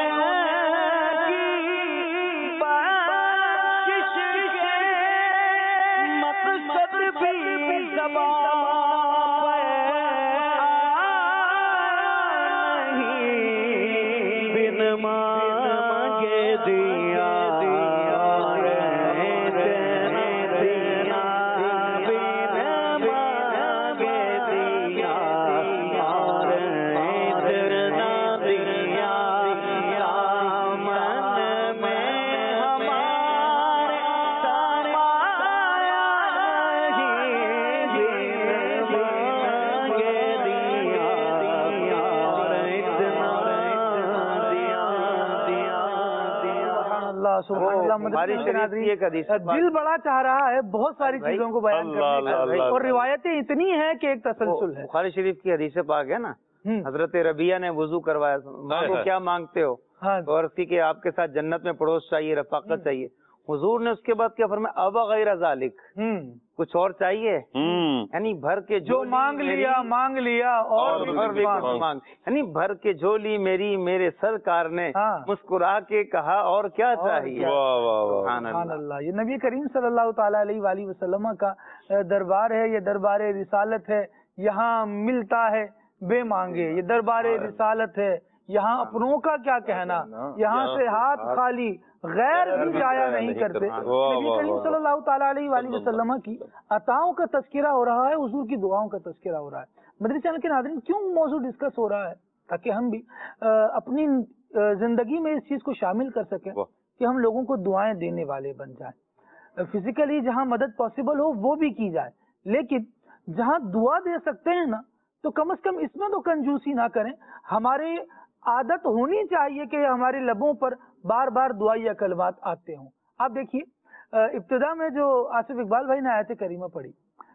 دل بڑا چاہ رہا ہے بہت ساری چیزوں کو بیان کرنے کا، اور روایتیں اتنی ہیں کہ ایک تسلسل ہے. بخاری شریف کی حدیث پاک ہے نا، حضرت ربیہ نے وضو کروایا، مانگو کیا مانگتے ہو؟ اور اسی کے آپ کے ساتھ جنت میں پڑوس چاہیے، رفاقت چاہیے. حضور نے اس کے بعد کیا فرمایا؟ اب غیر ذالک، کچھ اور چاہیے؟ یعنی بھر کے جو مانگ لیا مانگ لیا اور مانگ، یعنی بھر کے جھولی میری میرے سرکار نے مسکرا کے کہا اور کیا چاہیے. سبحان اللہ. یہ نبی کریم صلی اللہ تعالیٰ علیہ وآلہ وسلم کا دربار ہے، یہ دربار رسالت ہے. یہاں ملتا ہے بے مانگے. یہ دربار رسالت ہے، یہاں اپنوں کا کیا کہنا، یہاں سے ہاتھ خالی غیر بھی جایا نہیں کرتے. نبی کریم صلی اللہ تعالیٰ علیہ وآلہ وسلم کی عطاؤں کا تذکرہ ہو رہا ہے، حضور کی دعاؤں کا تذکرہ ہو رہا ہے. مدنی چینل کے ناظرین کیوں موضوع ڈسکس ہو رہا ہے؟ تاکہ ہم بھی اپنی زندگی میں اس چیز کو شامل کر سکیں کہ ہم لوگوں کو دعائیں دینے والے بن جائیں. فزیکلی جہاں مدد پاسبل ہو وہ بھی کی جائے، لیکن جہاں دعا دے سکتے ہیں نا تو کم از کم اس میں تو کنجوسی نہ کریں. ہمارے عادت ہونی چاہیے کہ ہمارے لبوں پر بار بار دعائیہ کلمات آتے ہوں. آپ دیکھیے ابتدا میں جو آصف اقبال بھائی نے آیت کریمہ پڑھی،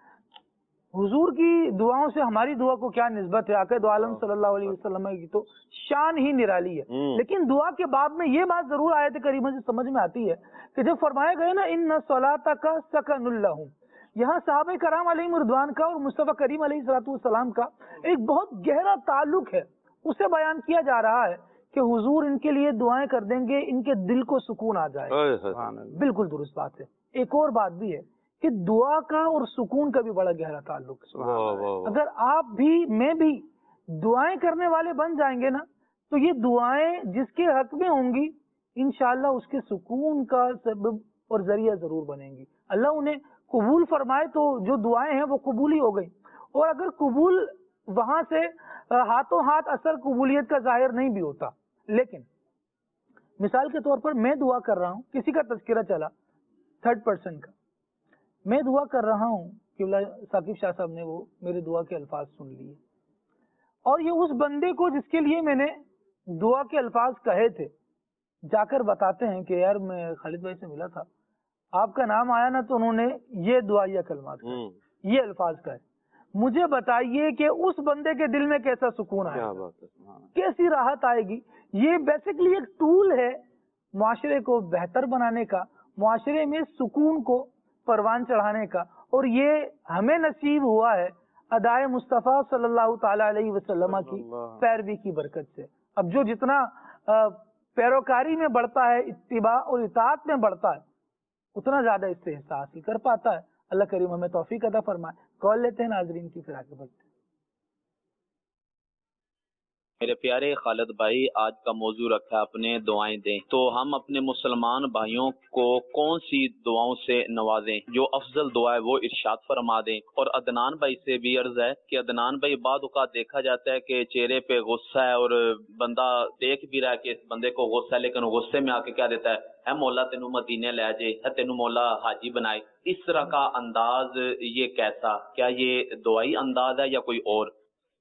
حضور کی دعاؤں سے ہماری دعا کو کیا نسبت ہے؟ آقا دو عالم صلی اللہ علیہ وسلم کی تو شان ہی نرالی ہے. لیکن دعا کے باب میں یہ بات ضرور آیت کریمہ سے سمجھ میں آتی ہے کہ جب فرمایا گئے نا ان صلاتک سکن لہم، یہاں صحابہ کرام علیہم رضوان کا اور مصطفیٰ کریم علیہ الصلوۃ والسلام کا ایک بہت گہرا تعلق ہے، اسے بیان کیا جا رہا ہے کہ حضور ان کے لیے دعائیں کر دیں گے، ان کے دل کو سکون آ جائے. بالکل درست بات ہے. ایک اور بات بھی ہے کہ دعا کا اور سکون کا بھی بڑا گہرا تعلق ہے. اگر آپ بھی میں بھی دعائیں کرنے والے بن جائیں گے نا تو یہ دعائیں جس کے حق میں ہوں گی انشاءاللہ اس کے سکون کا سبب اور ذریعہ ضرور بنیں گی. اللہ انہیں قبول فرمائے تو جو دعائیں ہیں وہ قبول ہی ہو گئی. اور اگر قبول وہاں سے ہاتھوں ہاتھ اثر قبولیت کا ظاہر نہیں بھی ہوتا، لیکن مثال کے طور پر میں دعا کر رہا ہوں، کسی کا تذکرہ چلا تھرڈ پرسن کا، میں دعا کر رہا ہوں کہ ثاقب شاہ صاحب نے وہ میرے دعا کے الفاظ سن لیے، اور یہ اس بندے کو جس کے لیے میں نے دعا کے الفاظ کہے تھے جا کر بتاتے ہیں کہ یار میں خالد بھائی سے ملا تھا، آپ کا نام آیا نا تو انہوں نے یہ دعائیہ کلمات کہے، یہ الفاظ کہے. مجھے بتائیے کہ اس بندے کے دل میں کیسا سکون آئے گا، کیسی راحت آئے گی. یہ بیسکلی ایک ٹول ہے معاشرے کو بہتر بنانے کا، معاشرے میں سکون کو پروان چڑھانے کا، اور یہ ہمیں نصیب ہوا ہے ادائے مصطفیٰ صلی اللہ تعالی علیہ وسلم کی پیروی کی برکت سے. اب جو جتنا پیروکاری میں بڑھتا ہے، اتباع اور اطاعت میں بڑھتا ہے، उतना ज्यादा इससे हिस्सा हासिल कर पाता है। अल्लाह करीम हमें तौफीक अता फरमाए। कॉल लेते हैं नाजरीन की, फिर आगे बढ़ते हैं। मेरे प्यारे खालिद भाई, आज का मौजू रखा है अपने दुआएं दें। तो हम अपने मुसलमान भाइयों को कौन सी दुआओं से नवाजें? जो अफजल दुआ है वो इरशाद फरमा दें। और अदनान भाई से भी अर्ज है कि अदनान भाई, बाद औक़ात देखा जाता है कि चेहरे पे गुस्सा है और बंदा देख भी रहा है कि इस बंदे को गुस्सा है, लेकिन गुस्से में आके क्या देता है, है मौला तेनू मदीने ले जाए, है तेनू मौला हाजी बनाए। इस तरह का अंदाज ये कैसा, क्या ये दुआई अंदाज है या कोई और?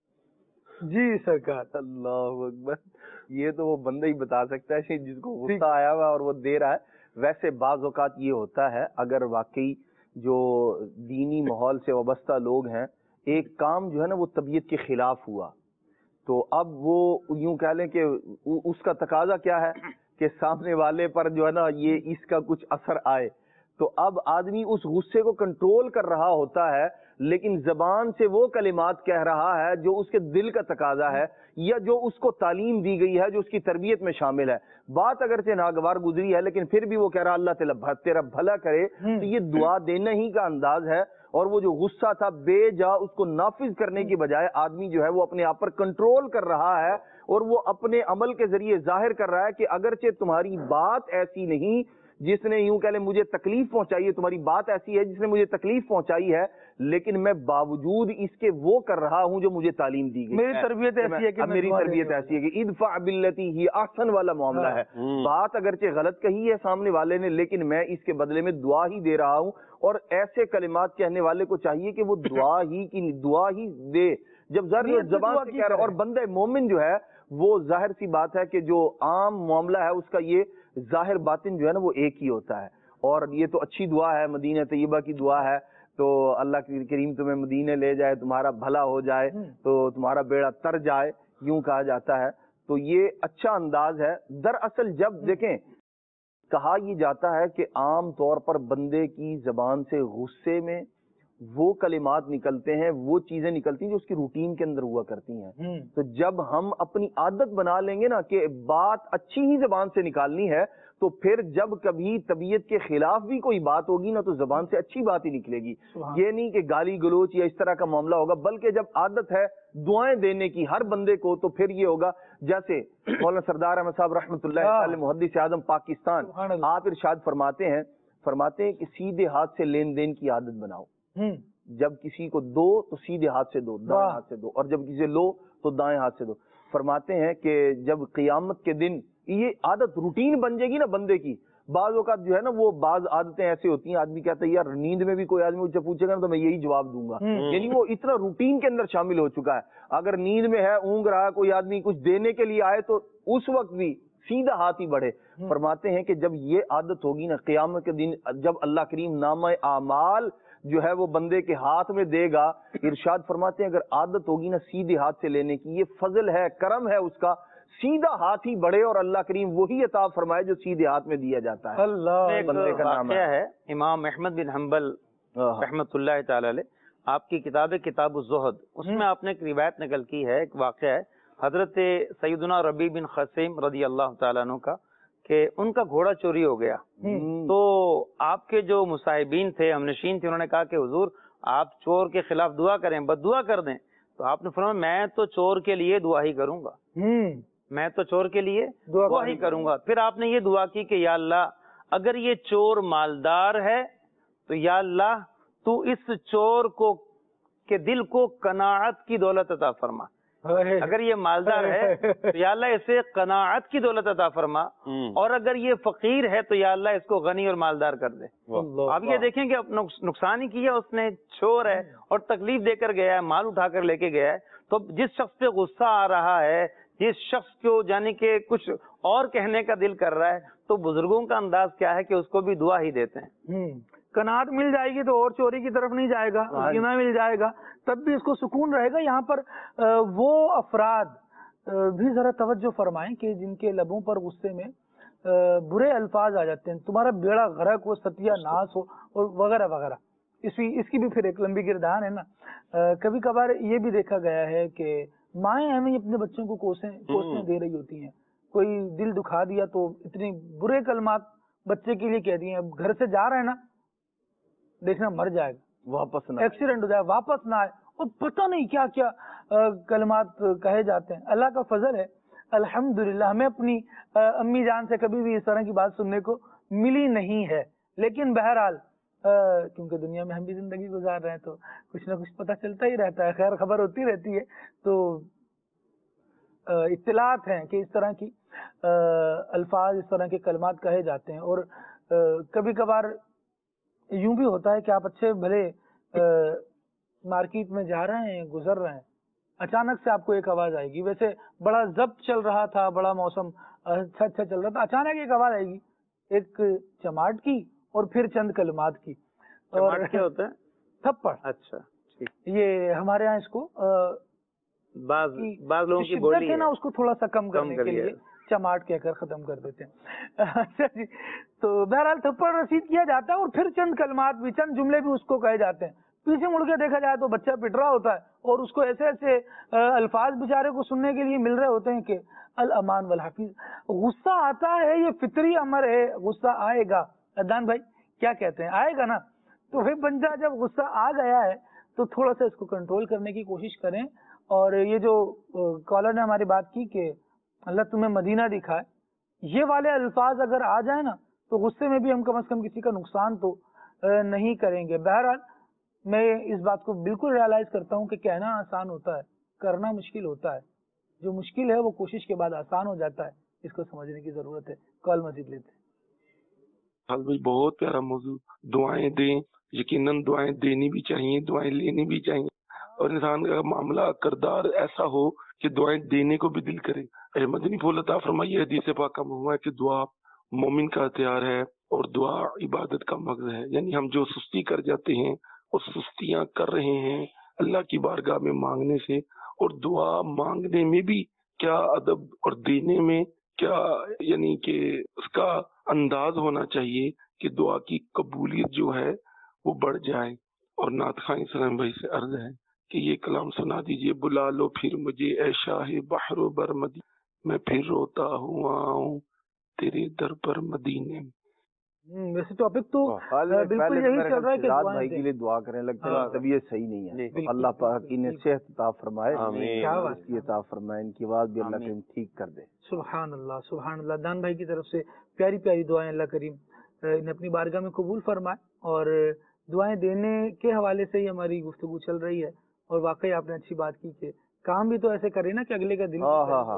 जी सरकार। अल्लाह अकबर, ये तो वो बंदा ही बता सकता है जिसको गुस्सा आया हुआ और वो दे रहा है। वैसे बाज़ औक़ात ये होता है, अगर वाकई जो दीनी माहौल से वाबस्ता लोग हैं, एक काम जो है ना वो तबीयत के खिलाफ हुआ, तो अब वो यूं कह लें कि उसका तकाजा क्या है कि सामने वाले पर जो है ना ये इसका कुछ असर आए, तो अब आदमी उस गुस्से को कंट्रोल कर रहा होता है, लेकिन जबान से वो कलिमात कह रहा है जो उसके दिल का तकाजा है या जो उसको तालीम दी गई है, जो उसकी तरबियत में शामिल है। बात अगरचे नागवार गुजरी है, लेकिन फिर भी वो कह रहा अल्लाह तेरा भला करे, तो ये दुआ देने ही का अंदाज है। और वो जो गुस्सा था बेजा, उसको नाफिज करने की बजाय आदमी जो है वो अपने आप पर कंट्रोल कर रहा है और वो अपने अमल के जरिए जाहिर कर रहा है कि अगरचे तुम्हारी बात ऐसी नहीं जिसने यूं कह ले मुझे तकलीफ पहुंचाई है, तुम्हारी बात ऐसी है जिसने मुझे तकलीफ पहुंचाई है, लेकिन मैं बावजूद इसके वो कर रहा हूं जो मुझे तालीम दी गई। मेरी तरबियत ऐसी है कि मेरी तरबियत ऐसी है कि इदफा बिल्लती ही ahsan वाला मामला है। बात अगरचे गलत कही है सामने वाले ने, लेकिन मैं इसके बदले में दुआ ही दे रहा हूं। और ऐसे कलिमात कहने वाले को चाहिए कि वो दुआ ही की दुआ ही दे, जब जर जबान से कह रहा है। और बंदे मोमिन जो है वो जाहिर सी बात है कि जो आम मामला है उसका ये जाहिर बातिन जो है ना वो एक ही होता है। और ये तो अच्छी दुआ है, मदीना तैयबा की दुआ है, तो अल्लाह की करीम तुम्हें मदीने ले जाए, तुम्हारा भला हो जाए, तो तुम्हारा बेड़ा तर जाए, यूं कहा जाता है। तो ये अच्छा अंदाज है। दरअसल जब देखें, कहा यह जाता है कि आम तौर पर बंदे की जबान से गुस्से में वो कलिमात निकलते हैं, वो चीजें निकलती हैं जो उसकी रूटीन के अंदर हुआ करती हैं। तो जब हम अपनी आदत बना लेंगे ना कि बात अच्छी ही जबान से निकालनी है, तो फिर जब कभी तबीयत के खिलाफ भी कोई बात होगी ना, तो जबान से अच्छी बात ही निकलेगी। ये नहीं कि गाली गलोच या इस तरह का मामला होगा, बल्कि जब आदत है दुआएं देने की हर बंदे को, तो फिर ये होगा जैसे मौलाना सरदार अहमद साहब रहमतुल्लाह अलैह मुहद्दिस आज़म पाकिस्तान, आप इरशाद फरमाते हैं फरमाते हैं कि सीधे हाथ से लेन देन की आदत बनाओ। जब किसी को दो तो सीधे हाथ से दो, दाएं हाथ से दो, और जब किसी लो तो दाएं हाथ से दो। फरमाते हैं कि जब क़ियामत के दिन ये आदत रूटीन बन जाएगी ना बंदे की, बाज़ औक़ात जो है ना वो बाज़ आदतें ऐसी होती हैं, आदमी कहता है यार नींद में भी कोई आदमी मुझसे पूछेगा ना तो मैं यही जवाब दूंगा, यानी वो इतना रूटीन के अंदर शामिल हो चुका है। अगर नींद में है, ऊँग रहा है, कोई आदमी कुछ देने के लिए आए तो उस वक्त भी सीधा हाथ ही बढ़े। फरमाते हैं कि जब ये आदत होगी ना, क़ियामत के दिन जब अल्लाह करीम नामा आमाल जो है वो बंदे के हाथ में देगा, इरशाद फरमाते हैं अगर आदत होगी ना सीधे हाथ से लेने की, ये फजल है, करम है उसका, सीधा हाथ ही बढ़े और अल्लाह करीम वही अता फरमाए जो सीधे हाथ में दिया जाता है। अल्लाह बंदे का नाम है, है इमाम अहमद बिन हम्बल रहमतुल्लाह तआला अलैह, आपकी किताब है किताब ज़ुहद, उसमें आपने एक रिवायत नकल की है, एक वाक़या है हजरत सैयदना रबी बिन खसीम रदी अल्लाह तआला अन्हु का, कि उनका घोड़ा चोरी हो गया। तो आपके जो मुसाहिबीन थे, हमनशीन थे, उन्होंने कहा कि हुजूर आप चोर के खिलाफ दुआ करें, बद्दुआ कर दें। तो आपने फरमाया मैं तो चोर के लिए दुआ ही करूंगा, मैं तो चोर के लिए दुआ ही करूंगा। फिर आपने ये दुआ की कि या अल्लाह अगर ये चोर मालदार है तो या अल्लाह तू इस चोर को के दिल को कनाअत की दौलत अता फरमा, अगर ये मालदार है तो या अल्लाह इसे कनाअत की दौलत अता फरमा, और अगर ये फकीर है तो या अल्लाह इसको गनी और मालदार कर दे। आप ये देखें कि नुकसान ही किया उसने, चोर है और तकलीफ देकर गया है, माल उठाकर लेके गया है। तो जिस शख्स पे गुस्सा आ रहा है, जिस शख्स को जाने के कुछ और कहने का दिल कर रहा है, तो बुजुर्गों का अंदाज क्या है कि उसको भी दुआ ही देते हैं। कनात मिल जाएगी तो और चोरी की तरफ नहीं जाएगा, गिना मिल जाएगा तब भी इसको सुकून रहेगा। यहाँ पर वो अफराद भी जरा तवज्जो फरमाएं कि जिनके लबों पर गुस्से में बुरे अल्फाज आ जाते हैं, तुम्हारा बेड़ा गरक हो, सत्यानाश हो और वगैरह वगैरह। इसकी इसकी भी फिर एक लंबी गिरदान है ना। कभी कभार ये भी देखा गया है कि माएँ हमें अपने बच्चों को कोसें कोसने दे रही होती हैं, कोई दिल दुखा दिया तो इतने बुरे कलमात بچے کے لیے کہہ دیے اب گھر سے جا رہے ہیں نا دیکھنا مر جائے گا, واپس نہ ایکسیڈنٹ ہو جائے واپس نہ آئے, اور پتہ نہیں کیا کیا کلمات کہے جاتے ہیں. اللہ کا فضل ہے الحمدللہ ہمیں اپنی امی جان سے کبھی بھی اس طرح کی بات سننے کو ملی نہیں ہے, لیکن بہرحال کیونکہ دنیا میں ہم بھی زندگی گزار رہے ہیں تو کچھ نہ کچھ پتہ چلتا ہی رہتا ہے, خیر خبر ہوتی رہتی ہے. تو اطلاعات ہیں کہ اس طرح کی الفاظ اس طرح کے کلمات کہے جاتے ہیں. اور کبھی کبھار یوں بھی ہوتا ہے کہ آپ اچھے بھلے مارکیٹ میں جا رہے ہیں گزر رہے ہیں, اچانک سے آپ کو ایک آواز آئے گی, ویسے بڑا ضبط چل رہا تھا, بڑا موسم اچھا اچھا چل رہا تھا, اچانک ایک آواز آئے گی ایک چماٹ کی اور پھر چند کلمات کی. اور کیا ہوتا ہے تھپڑ. اچھا یہ ہمارے ہاں اس کو بعض بعض لوگوں کی بولی ہے نا اس کو تھوڑا سا کم کرنے کے لیے چماٹ کہہ کر ختم کر دیتے ہیں. اچھا جی, تو بہرحال تھپڑ رسید کیا جاتا ہے اور پھر چند کلمات بھی چند جملے بھی اس کو کہے جاتے ہیں. پیچھے مڑ کے دیکھا جائے تو بچہ پٹ رہا ہوتا ہے اور اس کو ایسے ایسے الفاظ بیچارے کو سننے کے لیے مل رہے ہوتے ہیں کہ الامان والحفیظ. غصہ آتا ہے, یہ فطری امر ہے, غصہ آئے گا. عدنان بھائی کیا کہتے ہیں, آئے گا نا؟ تو پھر بندہ جب غصہ آ گیا ہے تو تھوڑا سا اس کو کنٹرول کرنے کی کوشش کریں. اور یہ جو کالر نے ہماری بات کی کہ اللہ تمہیں مدینہ دکھائے, یہ والے الفاظ اگر آ جائیں نا تو غصے میں بھی ہم کم از کم کسی کا نقصان تو نہیں کریں گے. بہرحال میں اس بات کو بالکل ریئلائز کرتا ہوں کہ کہنا آسان ہوتا ہے, کرنا مشکل ہوتا ہے. جو مشکل ہے وہ کوشش کے بعد آسان ہو جاتا ہے, اس کو سمجھنے کی ضرورت ہے. کال مزید لیتے ہیں. حال بھائی بہت پیارا موضوع, دعائیں دیں, یقیناً دعائیں دینی بھی چاہیے, دعائیں لینی بھی چاہیے, اور انسان کا معاملہ کردار ایسا ہو کہ دعائیں دینے کو بھی دل کرے. مدنی پھول عطا فرمائیے, حدیث پاک میں ہوا ہے کہ دعا مومن کا ہتھیار ہے اور دعا عبادت کا مغز ہے. یعنی ہم جو سستی کر جاتے ہیں اور سستیاں کر رہے ہیں اللہ کی بارگاہ میں مانگنے سے, اور دعا مانگنے میں بھی کیا ادب اور دینے میں کیا یعنی کہ اس کا انداز ہونا چاہیے کہ دعا کی قبولیت جو ہے وہ بڑھ جائے. اور نعت خواں سلام بھائی سے عرض ہے کہ یہ کلام سنا دیجئے, بلا لو پھر مجھے اے شاہ بحر و برمدی, میں پھر روتا ہوا ہوں تیرے در پر مدینے. ویسے ٹاپک تو بالکل یہی چل رہا ہے کہ بھائی کے لیے دعا کریں, لگتا ہے طبیعت صحیح نہیں ہے, اللہ پاک انہیں صحت عطا فرمائے, اس کی عطا فرمائے, ان کی آواز بھی اللہ کریم ٹھیک کر دے. سبحان اللہ سبحان اللہ. دان بھائی کی طرف سے پیاری پیاری دعائیں اللہ کریم انہیں اپنی بارگاہ میں قبول فرمائے. اور دعائیں دینے کے حوالے سے ہی ہماری گفتگو چل رہی ہے, اور واقعی آپ نے اچھی بات کی کہ کام بھی تو ایسے کرے نا کہ اگلے کا دل,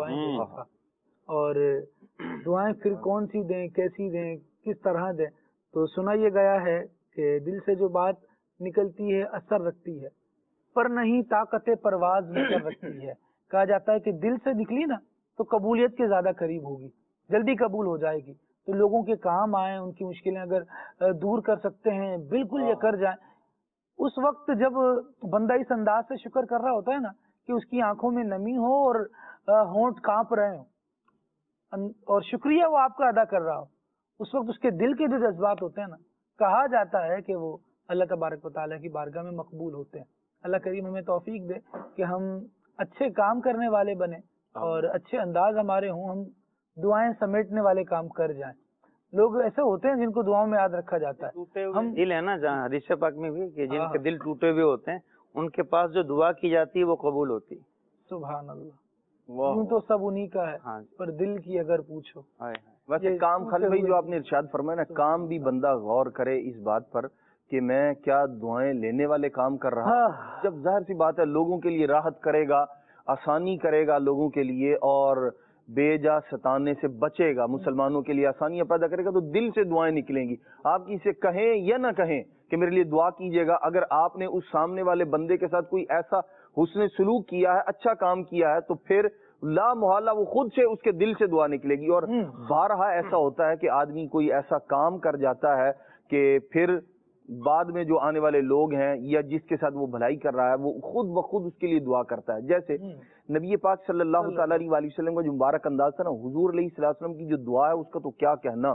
اور دعائیں پھر کون سی دیں, کیسی دیں, کس طرح دیں. تو سنا یہ گیا ہے کہ دل سے جو بات نکلتی ہے اثر رکھتی ہے, پر نہیں طاقت پرواز میں کر رکھتی ہے. کہا جاتا ہے کہ دل سے نکلی نا تو قبولیت کے زیادہ قریب ہوگی, جلدی قبول ہو جائے گی. تو لوگوں کے کام آئیں, ان کی مشکلیں اگر دور کر سکتے ہیں بالکل یہ کر جائیں. اس وقت جب بندہ اس انداز سے شکر کر رہا ہوتا ہے نا کہ اس کی آنکھوں میں نمی ہو اور ہونٹ کانپ رہے ہوں, اور شکریہ وہ آپ کا ادا کر رہا ہو, اس وقت اس کے دل کے جو جذبات ہوتے ہیں نا, کہا جاتا ہے کہ وہ اللہ تبارک و تعالیٰ کی بارگاہ میں مقبول ہوتے ہیں. اللہ کریم ہمیں توفیق دے کہ ہم اچھے کام کرنے والے بنے اور اچھے انداز ہمارے ہوں, ہم دعائیں سمیٹنے والے کام کر جائیں. لوگ ایسے ہوتے ہیں جن کو دعاؤں میں یاد رکھا جاتا ہے. ہم دل ہے نا, جہاں حدیث پاک میں بھی کہ جن کے دل ٹوٹے ہوئے ہوتے ہیں ان کے پاس جو دعا کی جاتی ہے وہ قبول ہوتی ہے. سبحان اللہ. یوں تو سب انہی کا ہے, پر دل کی اگر پوچھو. ویسے کام خالد بھائی جو آپ نے ارشاد فرمایا نا, کام بھی بندہ غور کرے اس بات پر کہ میں کیا دعائیں لینے والے کام کر رہا ہوں. جب ظاہر سی بات ہے لوگوں کے لیے راحت کرے گا, آسانی کرے گا لوگوں کے لیے, اور بے جا ستانے سے بچے گا, مسلمانوں کے لیے آسانیاں پیدا کرے گا, تو دل سے دعائیں نکلیں گی. آپ کسی سے کہیں یا نہ کہیں کہ میرے لیے دعا کیجیے گا, اگر آپ نے اس سامنے والے بندے کے ساتھ کوئی ایسا حسن سلوک کیا ہے, اچھا کام کیا ہے, تو پھر لا محالہ وہ خود سے اس کے دل سے دعا نکلے گی. اور بارہا ایسا ہوتا ہے کہ آدمی کوئی ایسا کام کر جاتا ہے کہ پھر بعد میں جو آنے والے لوگ ہیں یا جس کے ساتھ وہ بھلائی کر رہا ہے وہ خود بخود اس کے لیے دعا کرتا ہے. جیسے نبی پاک صلی اللہ تعالیٰ علیہ وآلہ وسلم کا جو مبارک انداز تھا نا, حضور علیہ الصلوۃ والسلام کی جو دعا ہے اس کا تو کیا کہنا.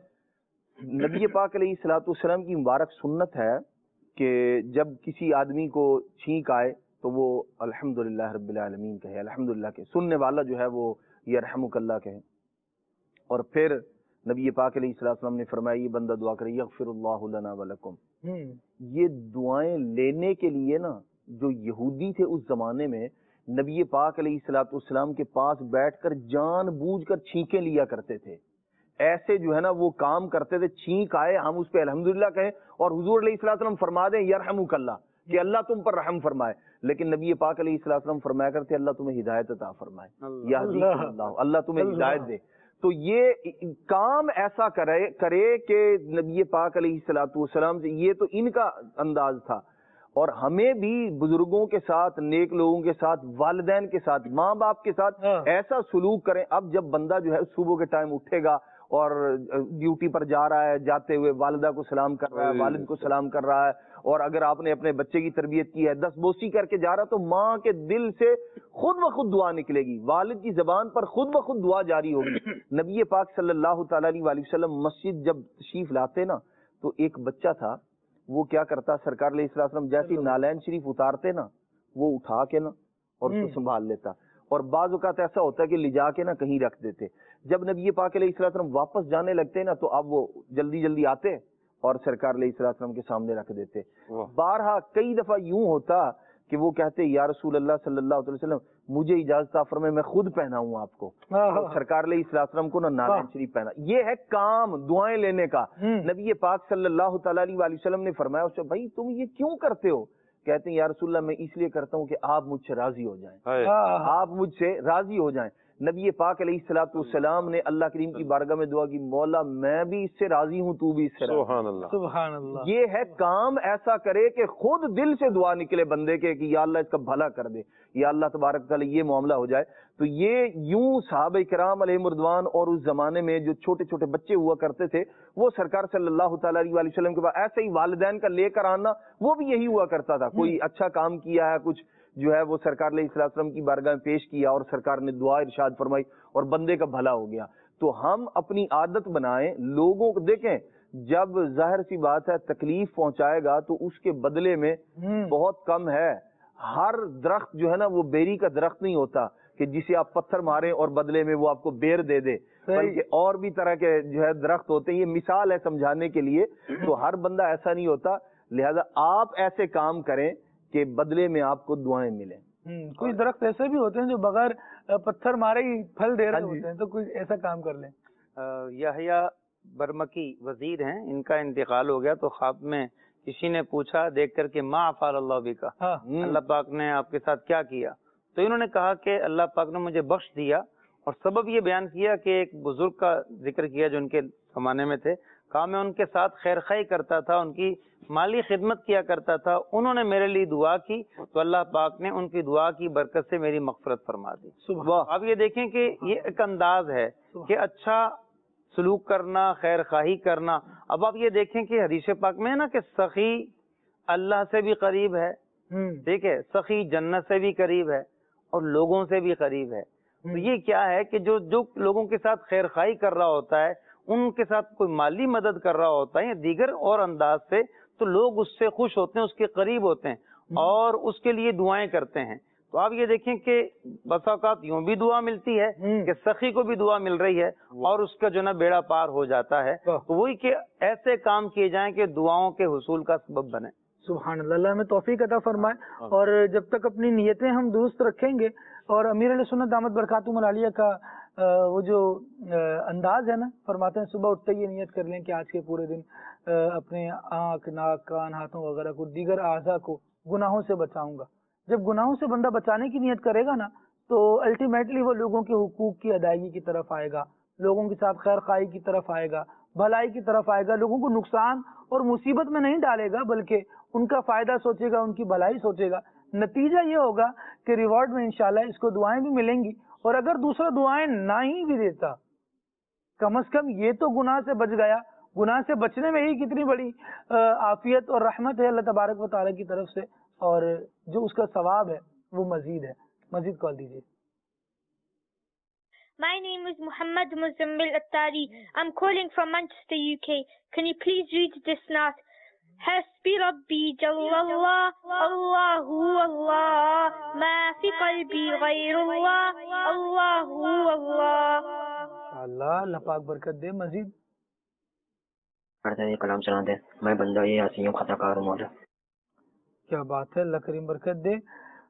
نبی پاک علیہ الصلوۃ والسلام کی مبارک سنت ہے کہ جب کسی آدمی کو چھینک آئے تو وہ الحمدللہ رب العالمین کہے, الحمدللہ کہ سننے والا جو ہے وہ یرحمک اللہ کہے. اور پھر نبی پاک علیہ السلام نے فرمایا یہ بندہ دعا کرے یغفر اللہ لنا ولکم، یہ دعائیں لینے کے لیے نا جو یہودی تھے اس زمانے میں نبی پاک علیہ الصلوۃ والسلام کے پاس بیٹھ کر جان بوجھ کر چھینکیں لیا کرتے تھے، ایسے جو ہے نا وہ کام کرتے تھے، چھینک آئے ہم اس پہ الحمدللہ کہیں اور حضور علیہ السلام فرما دیں یرحمک اللہ کہ اللہ تم پر رحم فرمائے، لیکن نبی پاک علیہ السلام فرمایا کرتے اللہ تمہیں ہدایت عطا فرمائے، یہدیکم اللہ، اللہ تمہیں ہدایت دے۔ تو یہ کام ایسا کرے کرے کہ نبی پاک علیہ الصلوۃ والسلام سے، یہ تو ان کا انداز تھا، اور ہمیں بھی بزرگوں کے ساتھ، نیک لوگوں کے ساتھ، والدین کے ساتھ، ماں باپ کے ساتھ ایسا سلوک کریں۔ اب جب بندہ جو ہے صبح کے ٹائم اٹھے گا اور ڈیوٹی پر جا رہا ہے، جاتے ہوئے والدہ کو سلام کر رہا ہے، والد کو سلام کر رہا ہے، اور اگر آپ نے اپنے بچے کی تربیت کی ہے دس بوسی کر کے جا رہا تو ماں کے دل سے خود بخود دعا نکلے گی، والد کی زبان پر خود بخود دعا جاری ہوگی۔ نبی پاک صلی اللہ تعالی علیہ وسلم مسجد جب تشریف لاتے نا تو ایک بچہ تھا، وہ کیا کرتا، سرکار علیہ السلام جیسی نالین شریف اتارتے نا وہ اٹھا کے نا اور اس کو سنبھال لیتا، اور بعض اوقات ایسا ہوتا ہے کہ لے جا کے نا کہیں رکھ دیتے۔ جب نبی پاک علیہ السلام واپس جانے لگتے نا تو اب وہ جلدی جلدی آتے اور سرکار علیہ السلام کے سامنے رکھ دیتے۔ بارہا کئی دفعہ یوں ہوتا کہ وہ کہتے یا رسول اللہ صلی اللہ علیہ وسلم مجھے اجازت فرمائے میں خود پہناؤں آپ کو، سرکار علیہ السلام کو نا نالین شریف پہنا۔ یہ ہے کام دعائیں لینے کا۔ نبی پاک صلی اللہ تعالی علیہ وسلم نے فرمایا اس سے بھائی تم یہ کیوں کرتے ہو؟ کہتے ہیں یا رسول اللہ میں اس لیے کرتا ہوں کہ آپ مجھ سے راضی ہو جائیں، آپ مجھ سے راضی ہو جائیں۔ نبی پاک علیہ الصلوۃ والسلام نے اللہ کریم کی بارگاہ میں دعا کی مولا میں بھی اس سے راضی ہوں تو بھی اس سے راضی۔ سبحان اللہ، سبحان اللہ۔ یہ ہے کام ایسا کرے کہ خود دل سے دعا نکلے بندے کے کہ یا اللہ اس کا بھلا کر دے، یا اللہ تبارک تعالی یہ معاملہ ہو جائے۔ تو یہ یوں صحابہ کرام علیہم رضوان اور اس زمانے میں جو چھوٹے چھوٹے بچے ہوا کرتے تھے وہ سرکار صلی اللہ تعالی علیہ وسلم کے بعد ایسے ہی والدین کا لے کر آنا وہ بھی یہی ہوا کرتا تھا۔ کوئی اچھا کام کیا ہے، کچھ جو ہے وہ سرکار علیہ السلام کی بارگاہ میں پیش کیا اور سرکار نے دعا ارشاد فرمائی اور بندے کا بھلا ہو گیا۔ تو ہم اپنی عادت بنائیں، لوگوں کو دیکھیں جب ظاہر سی بات ہے تکلیف پہنچائے گا تو اس کے بدلے میں بہت کم ہے۔ ہر درخت جو ہے نا وہ بیری کا درخت نہیں ہوتا کہ جسے آپ پتھر ماریں اور بدلے میں وہ آپ کو بیر دے دے، بلکہ اور بھی طرح کے جو ہے درخت ہوتے ہیں۔ یہ مثال ہے سمجھانے کے لیے، تو ہر بندہ ایسا نہیں ہوتا، لہذا آپ ایسے کام کریں کہ بدلے میں آپ کو دعائیں ملیں۔ کوئی درخت ایسے بھی ہوتے ہیں جو بغیر پتھر مارے ہی پھل دے رہے ہوتے ہیں، تو کوئی ایسا کام کر لیں۔ یحییٰ برمکی وزیر ہیں، ان کا انتقال ہو گیا تو خواب میں کسی نے پوچھا دیکھ کر کہ ما افعل اللہ بک، اللہ پاک نے آپ کے ساتھ کیا کیا؟ تو انہوں نے کہا کہ اللہ پاک نے مجھے بخش دیا، اور سبب یہ بیان کیا کہ ایک بزرگ کا ذکر کیا جو ان کے زمانے میں تھے، کہا میں ان کے ساتھ خیر خواہی کرتا تھا، ان کی مالی خدمت کیا کرتا تھا، انہوں نے میرے لیے دعا کی تو اللہ پاک نے ان کی دعا کی برکت سے میری مغفرت فرما دی۔ اب یہ دیکھیں کہ یہ ایک انداز ہے کہ اچھا سلوک کرنا، خیر خواہی کرنا۔ اب آپ یہ دیکھیں کہ حدیث پاک میں ہے نا کہ سخی اللہ سے بھی قریب ہے، ٹھیک ہے، سخی جنت سے بھی قریب ہے اور لوگوں سے بھی قریب ہے۔ تو یہ کیا ہے کہ جو جو لوگوں کے ساتھ خیر خواہی کر رہا ہوتا ہے، ان کے ساتھ کوئی مالی مدد کر رہا ہوتا ہے یا دیگر اور انداز سے، تو لوگ اس سے خوش ہوتے ہیں، اس کے قریب ہوتے ہیں اور اس کے لیے دعائیں کرتے ہیں۔ تو آپ یہ دیکھیں کہ بسا اوقات یوں بھی دعا ملتی ہے کہ سخی کو بھی دعا مل رہی ہے اور اس کا جو نا بیڑا پار ہو جاتا ہے۔ تو وہی کہ ایسے کام کیے جائیں کہ دعاؤں کے حصول کا سبب بنے۔ سبحان اللہ، اللہ ہمیں توفیق عطا فرمائے۔ اور جب تک اپنی نیتیں ہم درست رکھیں گے، اور امیر علیہ سنت دامت برکاتہم العالیہ کا وہ جو انداز ہے نا، فرماتے ہیں صبح اٹھتے یہ نیت کر لیں کہ آج کے پورے دن اپنے آنکھ، ناک، کان، ہاتھوں وغیرہ کو، دیگر اعضاء کو گناہوں سے بچاؤں گا۔ جب گناہوں سے بندہ بچانے کی نیت کرے گا نا تو الٹیمیٹلی وہ لوگوں کے حقوق کی ادائیگی کی طرف آئے گا، لوگوں کے ساتھ خیر خواہی کی طرف آئے گا، بھلائی کی طرف آئے گا، لوگوں کو نقصان اور مصیبت میں نہیں ڈالے گا بلکہ ان کا فائدہ سوچے گا، ان کی بھلائی سوچے گا۔ نتیجہ یہ ہوگا کہ ریوارڈ میں انشاءاللہ اس کو دعائیں بھی ملیں گی، اور اگر دوسرا دعائیں نہ ہی بھی دیتا، کم از کم یہ تو گناہ سے بچ گیا۔ گناہ سے بچنے میں ہی کتنی بڑی عافیت اور رحمت ہے اللہ تبارک و تعالیٰ کی طرف سے، اور جو اس کا ثواب ہے وہ مزید ہے۔ مزید کال دیجیے۔ My name is Muhammad Muzammil Attari. I'm calling from Manchester, U K. Can you please read this naat? Hasbi Rabbi Jallallah, Allahu Allah, ma fi qalbi ghayrullah, Allahu Allah. ماشاءاللہ، اللہ پاک برکت دے. مزید پڑھتے ہیں کلام سنا دیں. میں بندہ یہ آسی ہوں، خطا کار ہوں مولا. کیا بات ہے، اللہ کریم برکت دے.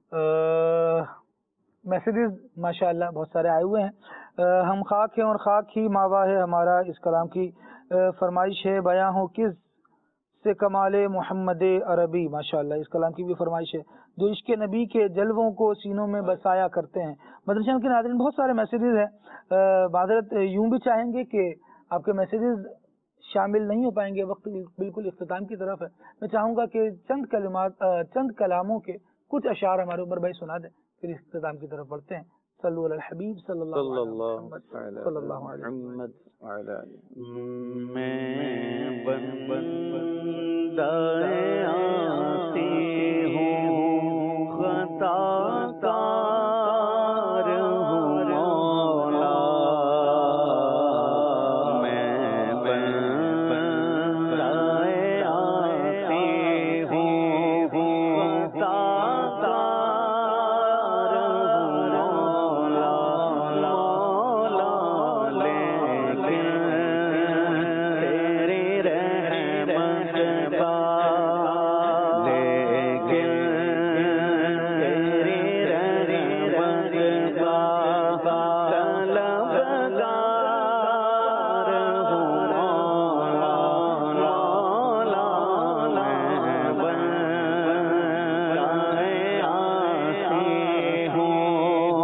میسیجز ماشاءاللہ بہت سارے آئے ہوئے ہیں. ہم خاک ہیں اور خاک ہی ماوا ہے ہمارا، اس کلام کی فرمائش ہے. بیاں ہو کس سے کمال محمد عربی، ماشاءاللہ اس کلام کی بھی فرمائش ہے. جو عشق نبی کے جلووں کو سینوں میں بسایا کرتے ہیں. مدرسہ کے ناظرین بہت سارے میسیجز ہیں. معذرت یوں بھی چاہیں گے کہ آپ کے میسیجز شامل نہیں ہو پائیں گے، وقت بالکل اختتام کی طرف ہے. میں چاہوں گا کہ چند کلمات چند کلاموں کے کچھ اشعار ہمارے عمر بھائی سنا دیں، پھر اختتام کی طرف بڑھتے ہیں. صلو علی الحبیب صلی اللہ علیہ وسلم. میں بندہ آتی ہوں، خطا کار ہوں مولا. میں بندہ آتی ہوں، خطا کار ہوں مولا. مولا لیکن تیری رحمت با، لیکن تیری رحمت با طلبگار ہوں مولا. مولا میں بندہ آسی ہوں.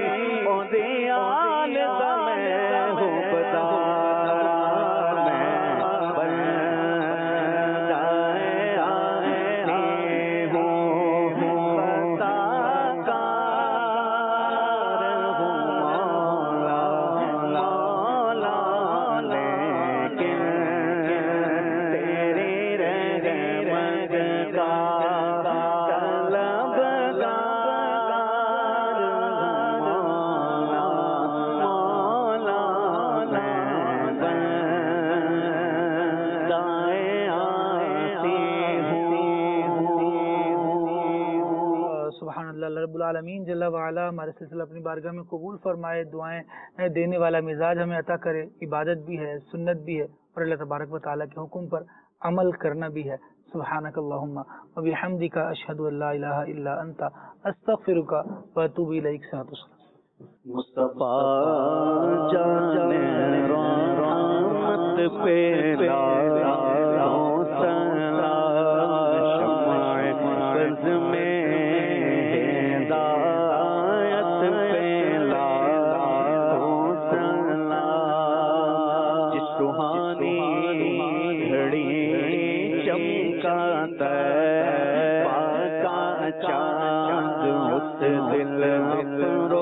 میں سبحان اللہ. اللہ رب العالمین جل وعلا ہمارے سلسلہ اپنی بارگاہ میں قبول فرمائے. دعائیں دینے والا مزاج ہمیں عطا کرے. عبادت بھی ہے, سنت بھی ہے, اور اللہ تبارک و تعالیٰ کے حکم پر عمل کرنا بھی ہے. سبحانک اللہم و بحمدک اشہد ان لا الہ الا انت استغفرک و اتوب الیک. مصطفیٰ جان رحمت پہ لاؤ سلام، شمع بز میں ہدایت پہ لاؤ سلام، جس روحانی گھڑی چمکاتا ہے پاکا چاند اس دل افرو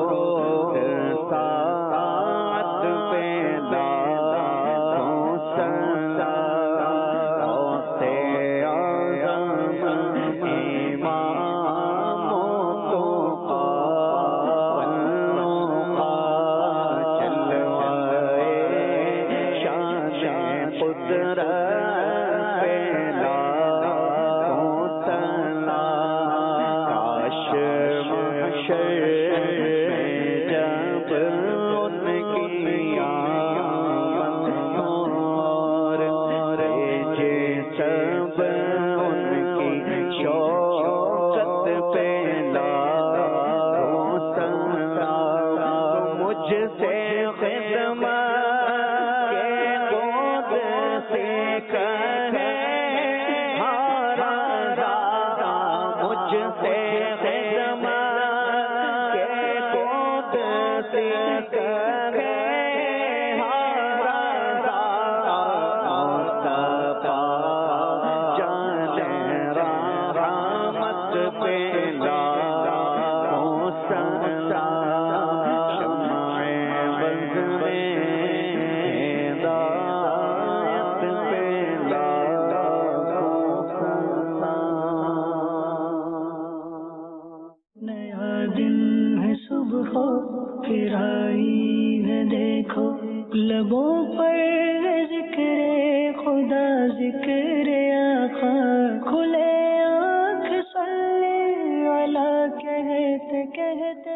لبوں پر ذکر خدا ذکر آقا، کھلے آنکھ صلی علی کہتے کہتے